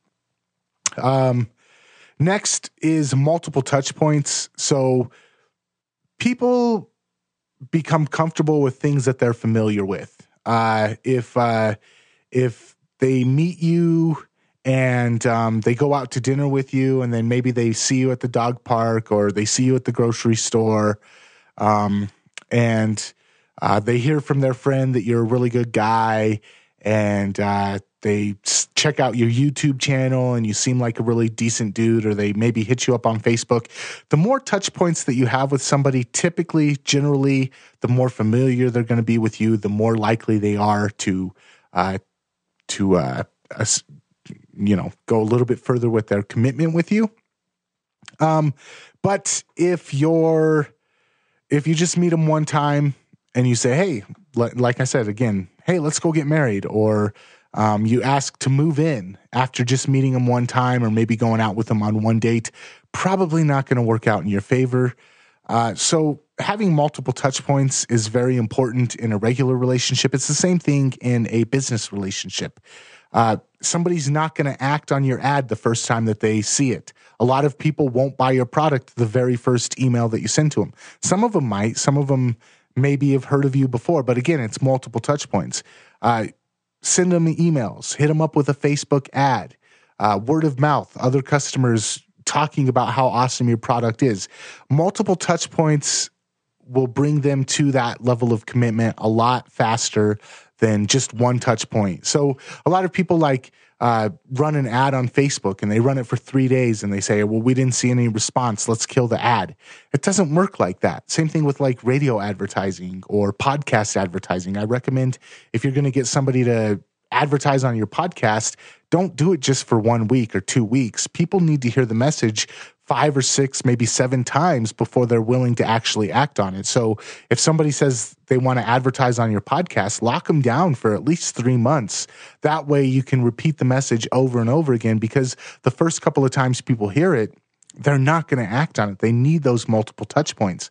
Next is multiple touch points. So people become comfortable with things that they're familiar with. If they meet you and they go out to dinner with you, and then maybe they see you at the dog park or they see you at the grocery store, and they hear from their friend that you're a really good guy, and they check out your YouTube channel and you seem like a really decent dude, or they maybe hit you up on Facebook. The more touch points that you have with somebody, typically, generally, the more familiar they're going to be with you, the more likely they are to go a little bit further with their commitment with you. But if you just meet them one time and you say, hey, like I said, again, hey, let's go get married, or you ask to move in after just meeting them one time or maybe going out with them on one date, probably not going to work out in your favor. So having multiple touch points is very important in a regular relationship. It's the same thing in a business relationship. Somebody's not going to act on your ad the first time that they see it. A lot of people won't buy your product the very first email that you send to them. Some of them might. Some of them maybe have heard of you before. But again, it's multiple touch points. Send them emails. Hit them up with a Facebook ad. Word of mouth. Other customers talking about how awesome your product is. Multiple touch points will bring them to that level of commitment a lot faster than just one touch point. So a lot of people run an ad on Facebook and they run it for 3 days and they say, well, we didn't see any response. Let's kill the ad. It doesn't work like that. Same thing with radio advertising or podcast advertising. I recommend if you're going to get somebody to advertise on your podcast, don't do it just for 1 week or 2 weeks. People need to hear the message 5 or 6, maybe 7 times before they're willing to actually act on it. So if somebody says they want to advertise on your podcast, lock them down for at least 3 months. That way you can repeat the message over and over again, because the first couple of times people hear it, they're not going to act on it. They need those multiple touch points.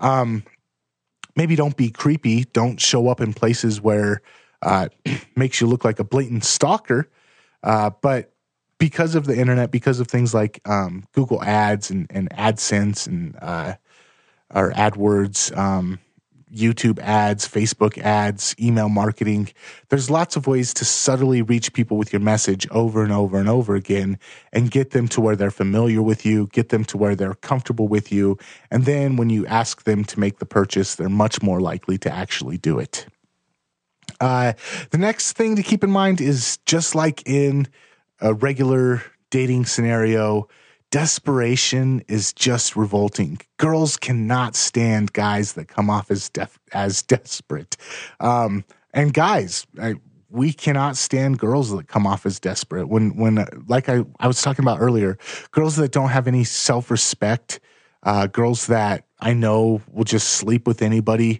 Maybe don't be creepy. Don't show up in places where makes you look like a blatant stalker. But because of the internet, because of things like Google Ads and AdSense and or AdWords, YouTube ads, Facebook ads, email marketing, there's lots of ways to subtly reach people with your message over and over and over again and get them to where they're familiar with you, get them to where they're comfortable with you. And then when you ask them to make the purchase, they're much more likely to actually do it. The next thing to keep in mind is, just like in a regular dating scenario, desperation is just revolting. Girls cannot stand guys that come off as desperate. And guys, we cannot stand girls that come off as desperate. When like I was talking about earlier, girls that don't have any self-respect, girls that I know will just sleep with anybody.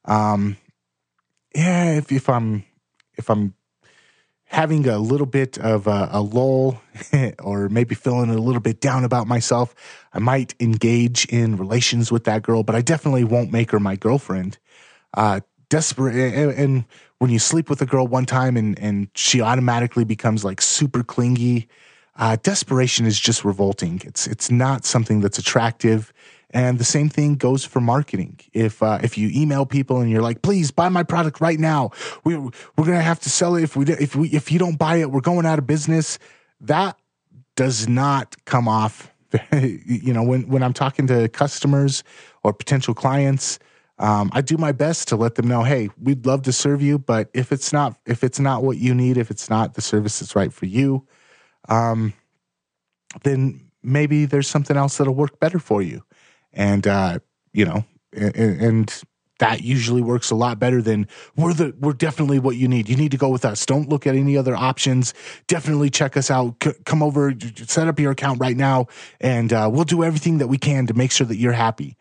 If I'm having a little bit of a lull or maybe feeling a little bit down about myself, I might engage in relations with that girl, but I definitely won't make her my girlfriend. Desperate. And when you sleep with a girl one time and she automatically becomes super clingy, desperation is just revolting. It's not something that's attractive. And the same thing goes for marketing. If you email people and you're like, please buy my product right now, we're going to have to sell it. If you don't buy it, we're going out of business. That does not come off. When I'm talking to customers or potential clients, I do my best to let them know, hey, we'd love to serve you, but if it's not what you need, if it's not the service that's right for you, then maybe there's something else that'll work better for you. And, and that usually works a lot better than we're definitely what you need. You need to go with us. Don't look at any other options. Definitely check us out. Come over, set up your account right now, and we'll do everything that we can to make sure that you're happy.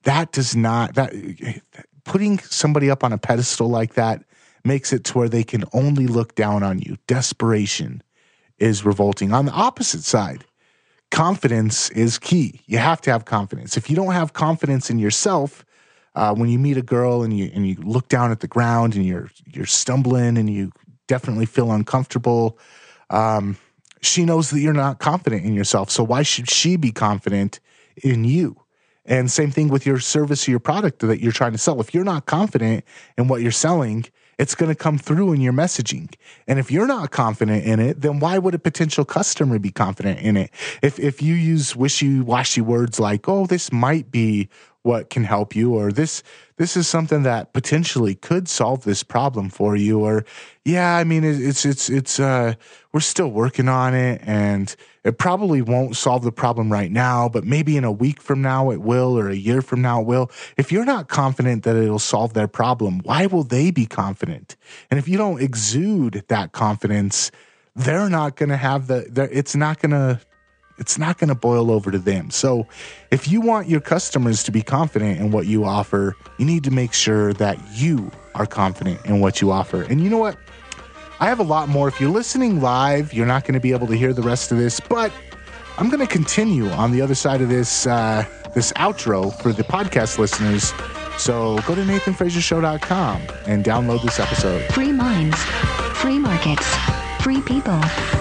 Putting somebody up on a pedestal like that makes it to where they can only look down on you. Desperation is revolting. On the opposite side, confidence is key. You have to have confidence. If you don't have confidence in yourself, when you meet a girl and you look down at the ground and you're stumbling and you definitely feel uncomfortable, she knows that you're not confident in yourself. So why should she be confident in you? And same thing with your service or your product that you're trying to sell. If you're not confident in what you're selling, it's going to come through in your messaging. And if you're not confident in it, then why would a potential customer be confident in it? If you use wishy-washy words like, oh, this might be what can help you, or this is something that potentially could solve this problem for you, or it's we're still working on it and it probably won't solve the problem right now, but maybe in a week from now it will, or a year from now it will. If you're not confident that it'll solve their problem, why will they be confident? And if you don't exude that confidence, they're not going to have it's not going to boil over to them. So if you want your customers to be confident in what you offer, you need to make sure that you are confident in what you offer. And you know what? I have a lot more. If you're listening live, you're not going to be able to hear the rest of this, but I'm going to continue on the other side of this outro for the podcast listeners. So go to NathanFrazierShow.com and download this episode. Free minds, free markets, free people.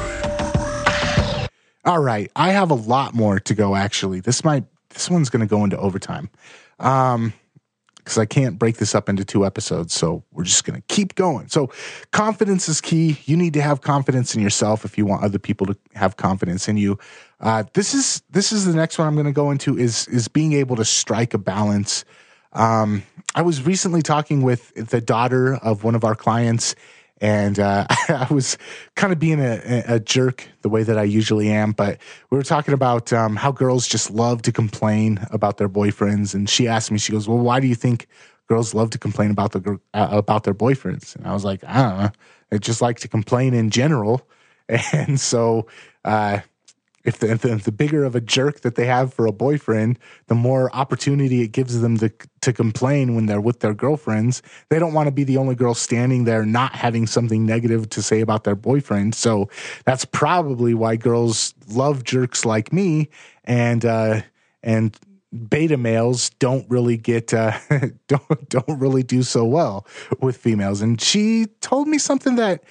All right. I have a lot more to go, actually. This one's going to go into overtime. Because I can't break this up into 2 episodes, so we're just going to keep going. So confidence is key. You need to have confidence in yourself if you want other people to have confidence in you. This is the next one I'm going to go into is being able to strike a balance. I was recently talking with the daughter of one of our clients, and I was kind of being a jerk the way that I usually am, but we were talking about how girls just love to complain about their boyfriends. And she asked me, she goes, well, why do you think girls love to complain about their boyfriends? And I was like, I don't know. They just like to complain in general. And so if the bigger of a jerk that they have for a boyfriend, the more opportunity it gives them to complain when they're with their girlfriends. They don't want to be the only girl standing there not having something negative to say about their boyfriend. So that's probably why girls love jerks like me, and beta males don't really get don't really do so well with females. And she told me something that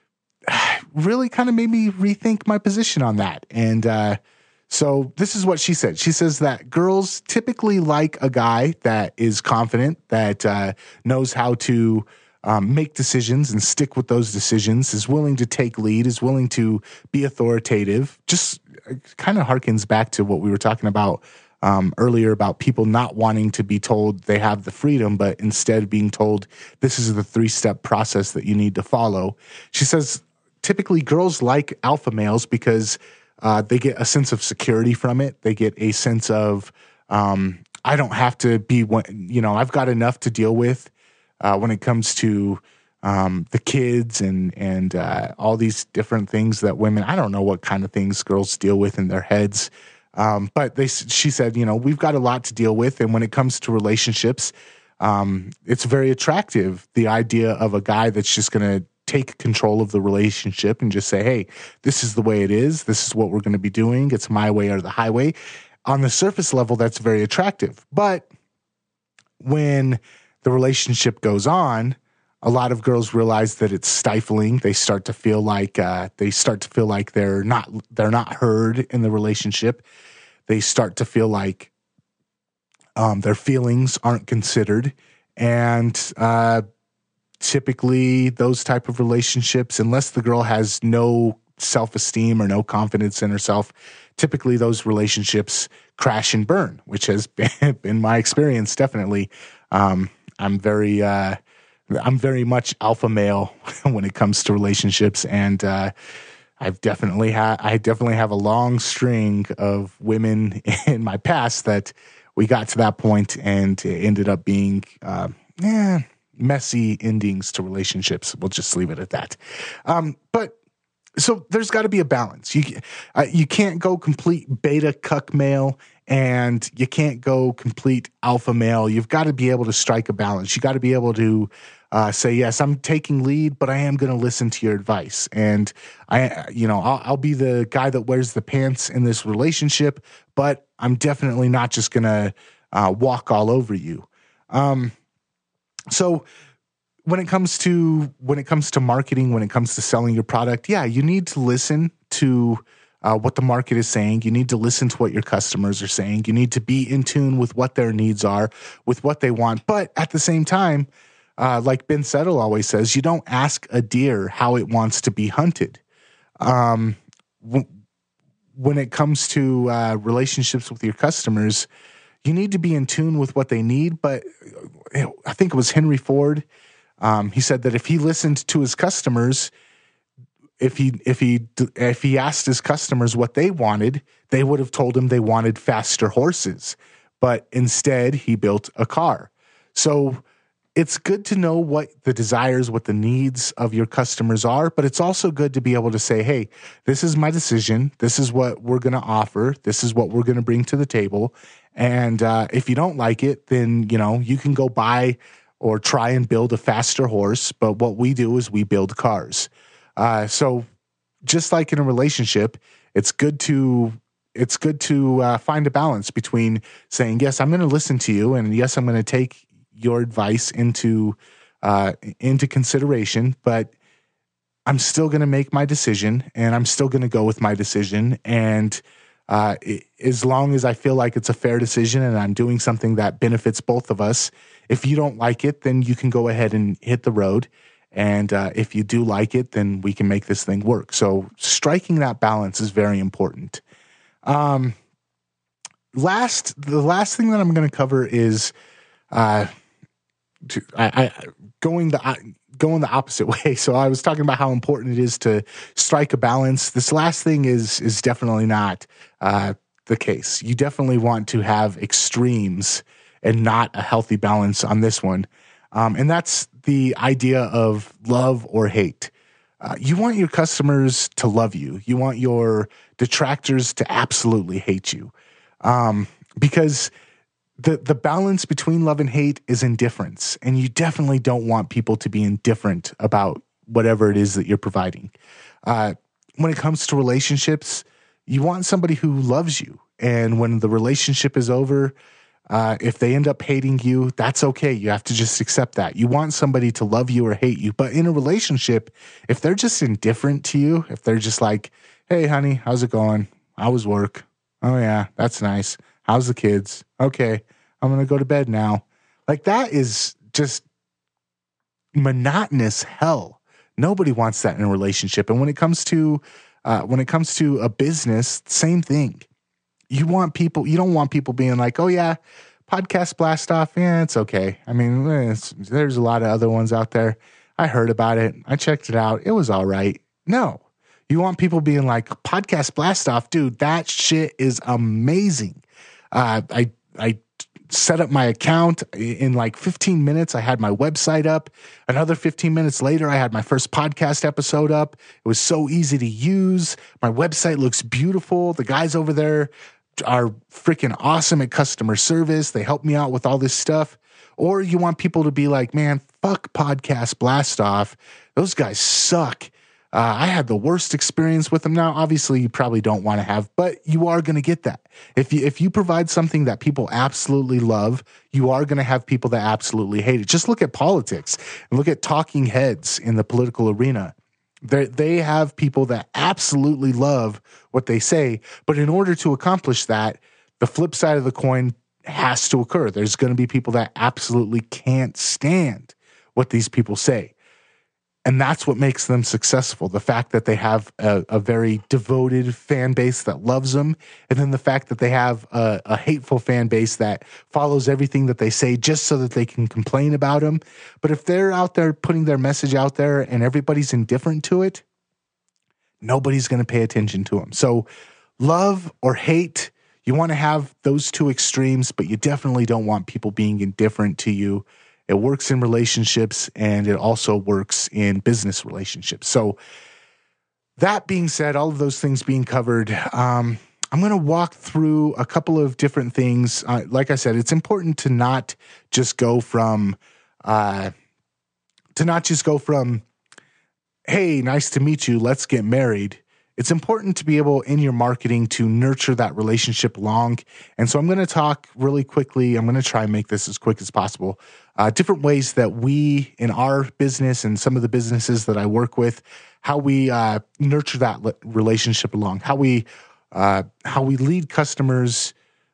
really kind of made me rethink my position on that. And so this is what she said. She says that girls typically like a guy that is confident, that knows how to make decisions and stick with those decisions, is willing to take lead, is willing to be authoritative. Just kind of harkens back to what we were talking about earlier about people not wanting to be told they have the freedom, but instead being told this is the 3-step process that you need to follow. She says, typically girls like alpha males because they get a sense of security from it. They get a sense of, I don't have to be one, I've got enough to deal with when it comes to the kids and all these different things that women, I don't know what kind of things girls deal with in their heads. But she said, we've got a lot to deal with. And when it comes to relationships, it's very attractive. The idea of a guy that's just going to take control of the relationship and just say, hey, this is the way it is. This is what we're going to be doing. It's my way or the highway. On the surface level, that's very attractive. But when the relationship goes on, a lot of girls realize that it's stifling. They start to feel like they're not heard in the relationship. They start to feel like their feelings aren't considered. And typically those type of relationships, unless the girl has no self-esteem or no confidence in herself, typically those relationships crash and burn, which has been my experience. Definitely. I'm very much alpha male when it comes to relationships. And, I definitely have a long string of women in my past that we got to that point and it ended up being, messy endings to relationships. We'll just leave it at that. But so there's got to be a balance. You can't go complete beta cuck male and you can't go complete alpha male. You've got to be able to strike a balance. You got to be able to say, yes, I'm taking lead, but I am going to listen to your advice. And I'll be the guy that wears the pants in this relationship, but I'm definitely not just going to walk all over you. So when it comes to marketing, when it comes to selling your product, yeah, you need to listen to what the market is saying. You need to listen to what your customers are saying. You need to be in tune with what their needs are, with what they want. But at the same time, like Ben Settle always says, you don't ask a deer how it wants to be hunted. When it comes to relationships with your customers, you need to be in tune with what they need. But I think it was Henry Ford. He said that if he listened to his customers, if he asked his customers what they wanted, they would have told him they wanted faster horses. But instead, he built a car. So it's good to know what the desires, what the needs of your customers are, but it's also good to be able to say, hey, this is my decision. This is what we're going to offer. This is what we're going to bring to the table. And if you don't like it, then, you can go buy or try and build a faster horse. But what we do is we build cars. So just like in a relationship, it's good to find a balance between saying, yes, I'm going to listen to you, and yes, I'm going to take your advice into consideration, but I'm still going to make my decision, and I'm still going to go with my decision. And as long as I feel like it's a fair decision and I'm doing something that benefits both of us, if you don't like it, then you can go ahead and hit the road. And if you do like it, then we can make this thing work. So striking that balance is very important. The last thing that I'm going to cover is going the opposite way. So I was talking about how important it is to strike a balance. This last thing is definitely not the case. You definitely want to have extremes and not a healthy balance on this one. And that's the idea of love or hate. You want your customers to love you. You want your detractors to absolutely hate you. Because the balance between love and hate is indifference. And you definitely don't want people to be indifferent about whatever it is that you're providing. When it comes to relationships, you want somebody who loves you. And when the relationship is over, if they end up hating you, that's okay. You have to just accept that. You want somebody to love you or hate you. But in a relationship, if they're just indifferent to you, if they're just like, hey, honey, how's it going? How was work? Oh, yeah, that's nice. How's the kids? Okay, I'm going to go to bed now. Like, that is just monotonous hell. Nobody wants that in a relationship. And when it comes to a business, same thing. You don't want people being like, oh yeah, Podcast Blast Off. Yeah, it's okay. I mean, there's a lot of other ones out there. I heard about it. I checked it out. It was all right. No, you want people being like, Podcast Blast Off, dude, that shit is amazing. I set up my account in like 15 minutes. I had my website up. Another 15 minutes later, I had my first podcast episode up. It was so easy to use. My website looks beautiful. The guys over there are freaking awesome at customer service. They help me out with all this stuff. Or you want people to be like, man, fuck Podcast Blast Off. Those guys suck. I had the worst experience with them. Now, obviously, you probably don't want to have, but you are going to get that. If you provide something that people absolutely love, you are going to have people that absolutely hate it. Just look at politics and look at talking heads in the political arena. They have people that absolutely love what they say, but in order to accomplish that, the flip side of the coin has to occur. There's going to be people that absolutely can't stand what these people say. And that's what makes them successful. The fact that they have a very devoted fan base that loves them, and then the fact that they have a hateful fan base that follows everything that they say just so that they can complain about them. But if they're out there putting their message out there and everybody's indifferent to it, nobody's going to pay attention to them. So love or hate, you want to have those two extremes, but you definitely don't want people being indifferent to you. It works in relationships, and it also works in business relationships. So that being said, all of those things being covered, I'm going to walk through a couple of different things. Like I said, it's important to not just go from, hey, nice to meet you, let's get married. It's important to be able in your marketing to nurture that relationship long. And so I'm going to talk really quickly. I'm going to try and make this as quick as possible. Different ways that we in our business and some of the businesses that I work with, how we nurture that relationship along, how we lead customers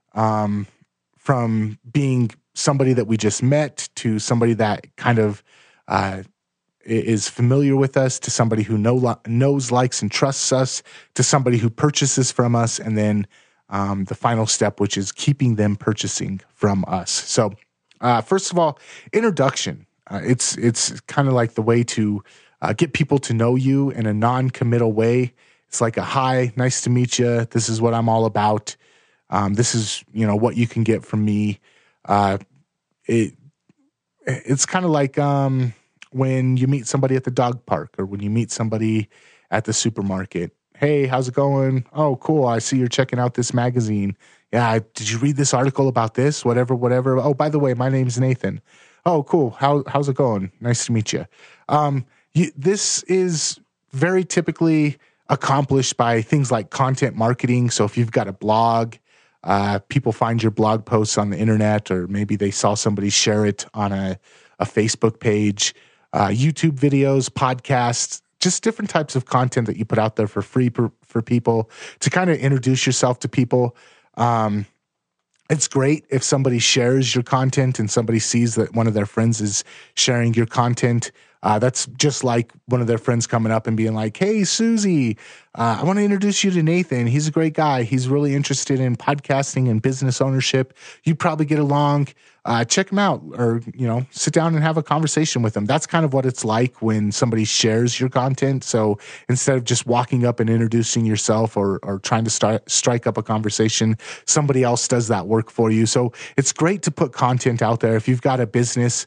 from being somebody that we just met to somebody that kind of is familiar with us, to somebody who knows, likes, and trusts us, to somebody who purchases from us, and then the final step, which is keeping them purchasing from us. So first of all, introduction. It's kind of like the way to get people to know you in a non-committal way. It's like a hi, nice to meet you. This is what I'm all about. This is what you can get from me. it's kind of like when you meet somebody at the dog park or when you meet somebody at the supermarket. Hey, how's it going? Oh, cool. I see you're checking out this magazine. Yeah, did you read this article about this? Whatever. Oh, by the way, my name's Nathan. Oh, cool. How's it going? Nice to meet you. This is very typically accomplished by things like content marketing. So if you've got a blog, people find your blog posts on the internet, or maybe they saw somebody share it on a Facebook page, YouTube videos, podcasts, just different types of content that you put out there for free for people to kind of introduce yourself to people. It's great if somebody shares your content and somebody sees that one of their friends is sharing your content. That's just like one of their friends coming up and being like, hey, Susie, I want to introduce you to Nathan. He's a great guy. He's really interested in podcasting and business ownership. You probably get along. Check him out, or, sit down and have a conversation with him. That's kind of what it's like when somebody shares your content. So instead of just walking up and introducing yourself or trying to strike up a conversation, somebody else does that work for you. So it's great to put content out there. If you've got a business,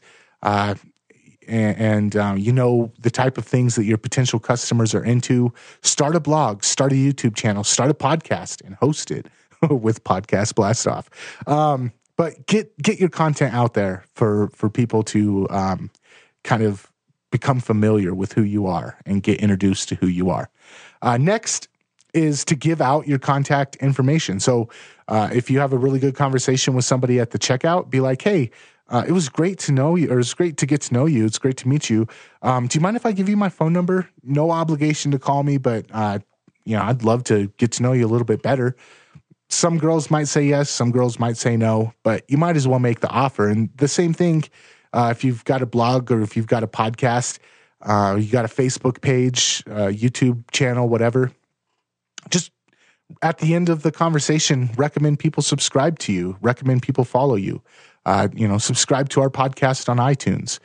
and the type of things that your potential customers are into, start a blog, start a YouTube channel, start a podcast, and host it with Podcast Blast Off. But get your content out there for people to kind of become familiar with who you are and get introduced to who you are. Next is to give out your contact information. So if you have a really good conversation with somebody at the checkout, be like, hey, it was great to know you, or it's great to get to know you. It's great to meet you. Do you mind if I give you my phone number? No obligation to call me, but I'd love to get to know you a little bit better. Some girls might say yes, some girls might say no, but you might as well make the offer. And the same thing, if you've got a blog or if you've got a podcast, you got a Facebook page, YouTube channel, whatever, just at the end of the conversation, recommend people subscribe to you, recommend people follow you. Subscribe to our podcast on iTunes.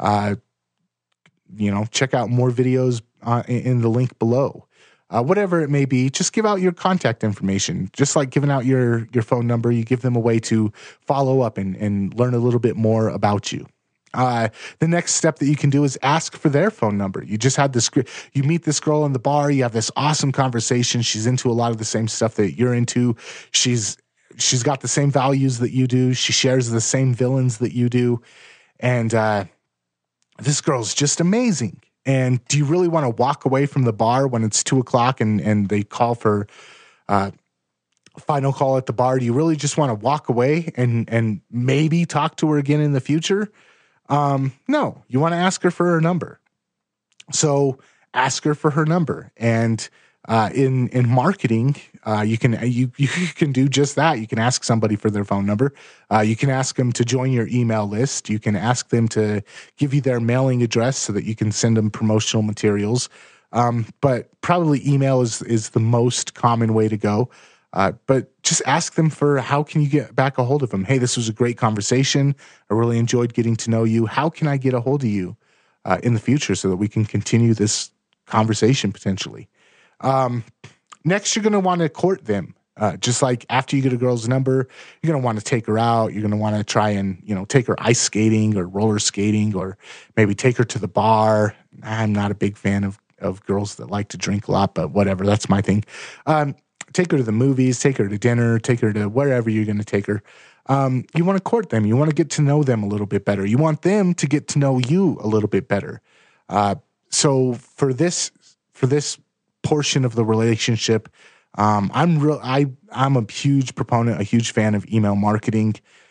Check out more videos in the link below. Whatever it may be, just give out your contact information. Just like giving out your phone number, you give them a way to follow up and learn a little bit more about you. The next step that you can do is ask for their phone number. You just had you meet this girl in the bar, you have this awesome conversation. She's into a lot of the same stuff that you're into. She's got the same values that you do. She shares the same villains that you do. And this girl's just amazing. And do you really want to walk away from the bar when it's 2:00 and they call for final call at the bar? Do you really just want to walk away and maybe talk to her again in the future? No, you want to ask her for her number. So ask her for her number. And in marketing, you can do just that. You can ask somebody for their phone number. You can ask them to join your email list. You can ask them to give you their mailing address so that you can send them promotional materials. But probably email is the most common way to go. But just ask them for how can you get back a hold of them? Hey, this was a great conversation. I really enjoyed getting to know you. How can I get a hold of you in the future so that we can continue this conversation potentially? Next, you're going to want to court them. Just like after you get a girl's number, you're going to want to take her out. You're going to want to try and, take her ice skating or roller skating, or maybe take her to the bar. I'm not a big fan of girls that like to drink a lot, but whatever, that's my thing. Take her to the movies, take her to dinner, take her to wherever you're going to take her. You want to court them. You want to get to know them a little bit better. You want them to get to know you a little bit better. So for this portion of the relationship, I'm a huge proponent, a huge fan of email marketing.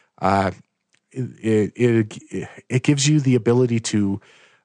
It gives you the ability to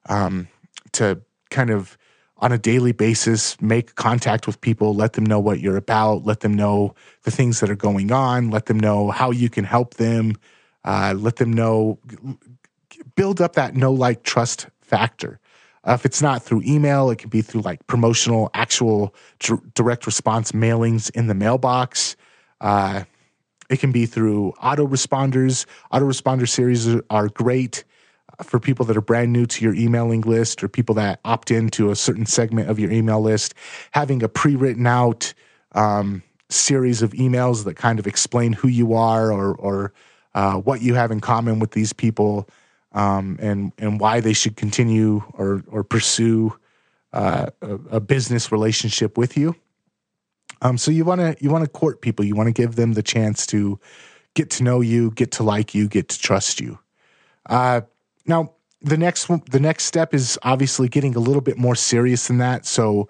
kind of on a daily basis make contact with people, let them know what you're about, let them know the things that are going on, let them know how you can help them, let them know, build up that know, like, trust factor. If it's not through email, it can be through like promotional, actual direct response mailings in the mailbox. It can be through autoresponders. Autoresponder series are great for people that are brand new to your emailing list or people that opt into a certain segment of your email list. Having a pre-written out series of emails that kind of explain who you are or what you have in common with these people. and why they should continue or pursue a business relationship with you. So you want to court people. You want to give them the chance to get to know you, get to like you, get to trust you. Now, the next step is obviously getting a little bit more serious than that. So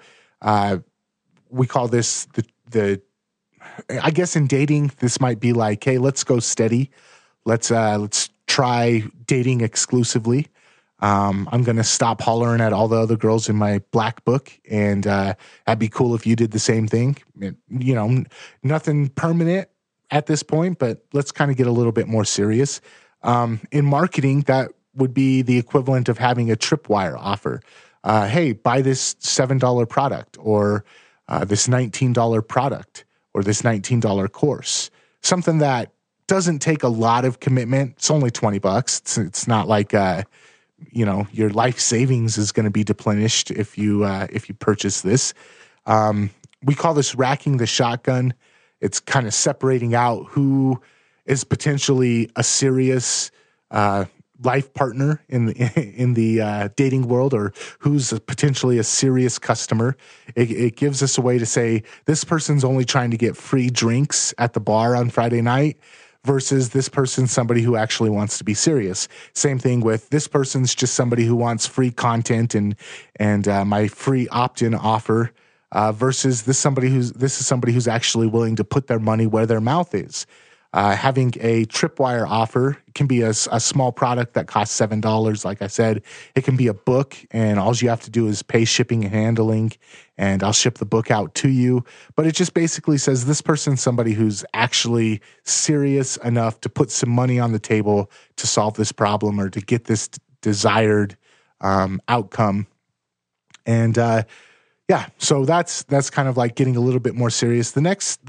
we call this the I guess in dating, this might be like, hey, let's go steady. Let's try dating exclusively. I'm going to stop hollering at all the other girls in my black book, and that'd be cool if you did the same thing. You know, nothing permanent at this point, but let's kind of get a little bit more serious. In marketing, that would be the equivalent of having a tripwire offer. Hey, buy this $7 product, or this $19 product, or this $19 course. Something that doesn't take a lot of commitment. It's only $20. It's not like your life savings is going to be depleted if you purchase this. We call this racking the shotgun. It's kind of separating out who is potentially a serious life partner in the dating world, or who's potentially a serious customer. It gives us a way to say this person's only trying to get free drinks at the bar on Friday night, versus this person's somebody who actually wants to be serious. Same thing with this person's just somebody who wants free content and my free opt-in offer, versus this is somebody who's actually willing to put their money where their mouth is. Having a tripwire offer can be a small product that costs $7. Like I said, it can be a book, and all you have to do is pay shipping and handling, and I'll ship the book out to you. But it just basically says this person's somebody who's actually serious enough to put some money on the table to solve this problem or to get this desired outcome. And yeah, so that's kind of like getting a little bit more serious. The next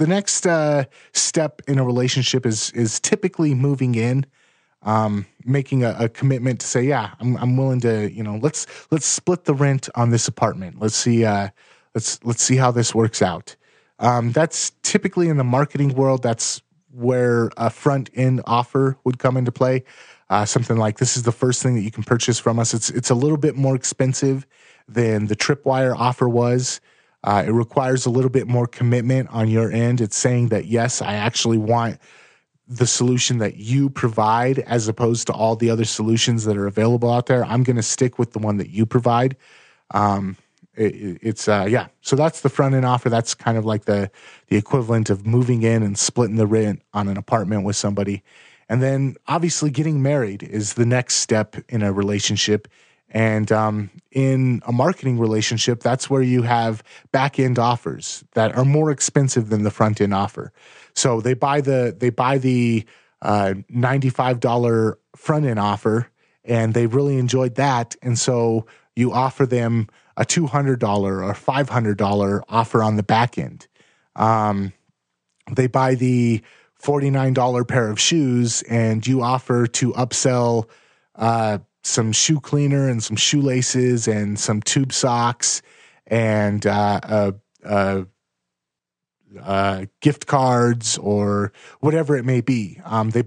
step in a relationship is typically moving in, making a commitment to say, yeah, I'm willing to, let's split the rent on this apartment. Let's see how this works out. That's typically in the marketing world. That's where a front end offer would come into play. Something like, this is the first thing that you can purchase from us. It's a little bit more expensive than the tripwire offer was. It requires a little bit more commitment on your end. It's saying that, yes, I actually want the solution that you provide as opposed to all the other solutions that are available out there. I'm going to stick with the one that you provide. So that's the front end offer. That's kind of like the equivalent of moving in and splitting the rent on an apartment with somebody. And then obviously getting married is the next step in a relationship. And in a marketing relationship, that's where you have back-end offers that are more expensive than the front-end offer. So they buy the $95 front-end offer, and they really enjoyed that. And so you offer them a $200 or $500 offer on the back end. They buy the $49 pair of shoes, and you offer to upsell some shoe cleaner and some shoelaces and some tube socks and gift cards or whatever it may be. I'm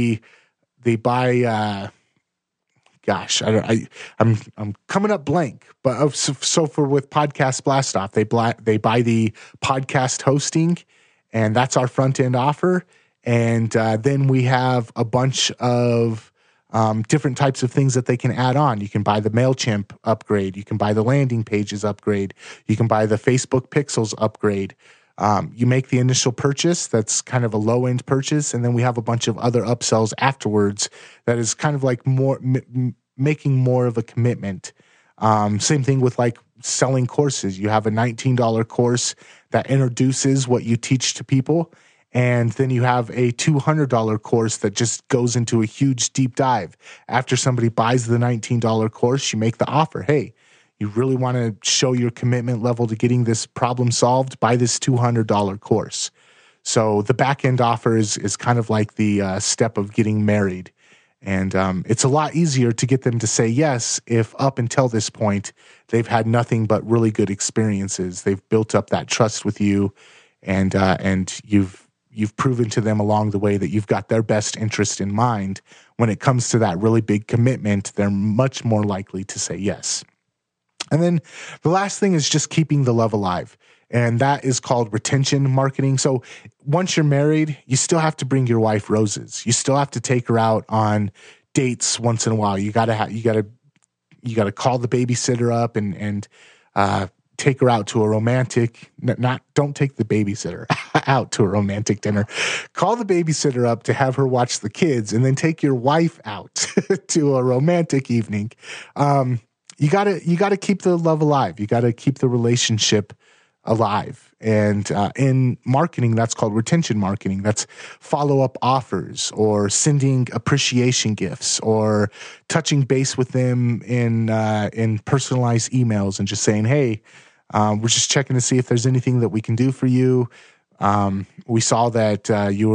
coming up blank, but so with Podcast Blast Off, they buy the podcast hosting, and that's our front end offer. And then we have a bunch of different types of things that they can add on. You can buy the MailChimp upgrade. You can buy the landing pages upgrade. You can buy the Facebook Pixels upgrade. You make the initial purchase. That's kind of a low end purchase. And then we have a bunch of other upsells afterwards that is kind of like more making more of a commitment. Same thing with like selling courses. You have a $19 course that introduces what you teach to people. And then you have a $200 course that just goes into a huge deep dive. After somebody buys the $19 course, you make the offer. Hey, you really want to show your commitment level to getting this problem solved? Buy this $200 course. So the back end offer is kind of like the step of getting married. And it's a lot easier to get them to say yes if up until this point they've had nothing but really good experiences. They've built up that trust with you, and you've proven to them along the way that you've got their best interest in mind. When it comes to that really big commitment, they're much more likely to say yes. And then the last thing is just keeping the love alive. And that is called retention marketing. So once you're married, you still have to bring your wife roses. You still have to take her out on dates once in a while. You gotta call the babysitter up and take her out to a romantic. Don't take the babysitter out to a romantic dinner. Call the babysitter up to have her watch the kids, and then take your wife out to a romantic evening. You gotta keep the love alive. You gotta keep the relationship alive. And in marketing, that's called retention marketing. That's follow-up offers, or sending appreciation gifts, or touching base with them in personalized emails and just saying, hey, we're just checking to see if there's anything that we can do for you. We saw that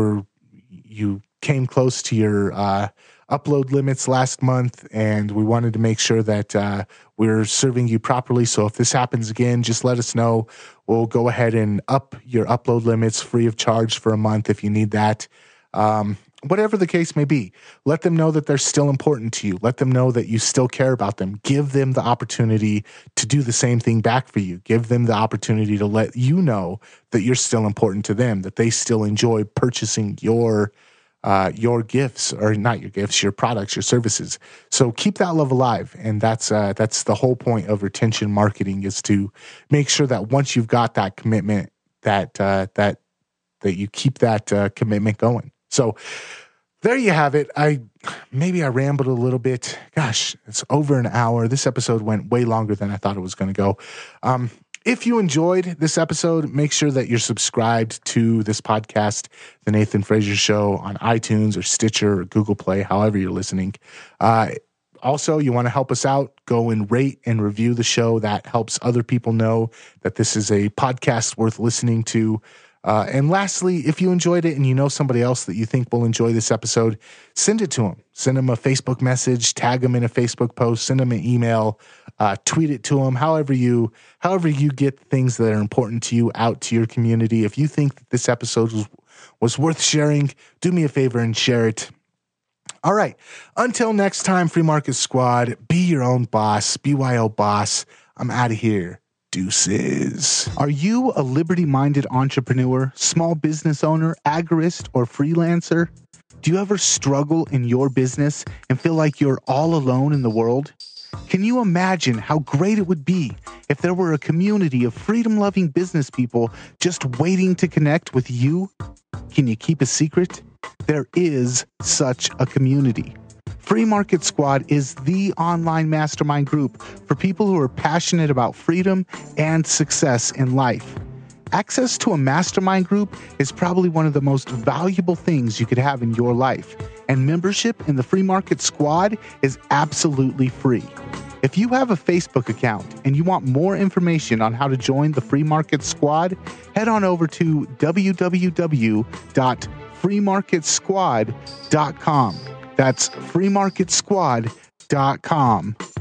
you came close to your upload limits last month, and we wanted to make sure that we're serving you properly. So if this happens again, just let us know. We'll go ahead and up your upload limits free of charge for a month if you need that. Whatever the case may be, let them know that they're still important to you. Let them know that you still care about them. Give them the opportunity to do the same thing back for you. Give them the opportunity to let you know that you're still important to them, that they still enjoy purchasing your gifts, or not your gifts, your products, your services. So keep that love alive. And that's the whole point of retention marketing, is to make sure that once you've got that commitment, that you keep that commitment going. So there you have it. I rambled a little bit. Gosh, it's over an hour. This episode went way longer than I thought it was going to go. If you enjoyed this episode, make sure that you're subscribed to this podcast, The Nathan Frazier Show, on iTunes or Stitcher or Google Play, however you're listening. Also, you want to help us out, go and rate and review the show. That helps other people know that this is a podcast worth listening to. And lastly, if you enjoyed it and you know somebody else that you think will enjoy this episode, send it to them. Send them a Facebook message, tag them in a Facebook post, send them an email, tweet it to them. However you get things that are important to you out to your community. If you think that this episode was worth sharing, do me a favor and share it. All right. Until next time, Free Market Squad, be your own boss, BYO boss. I'm out of here. Deuces. Are you a liberty-minded entrepreneur, small business owner, agorist, or freelancer? Do you ever struggle in your business and feel like you're all alone in the world? Can you imagine how great it would be if there were a community of freedom-loving business people just waiting to connect with you? Can you keep a secret? There is such a community. Free Market Squad is the online mastermind group for people who are passionate about freedom and success in life. Access to a mastermind group is probably one of the most valuable things you could have in your life, and membership in the Free Market Squad is absolutely free. If you have a Facebook account and you want more information on how to join the Free Market Squad, head on over to www.freemarketsquad.com. That's freemarketsquad.com.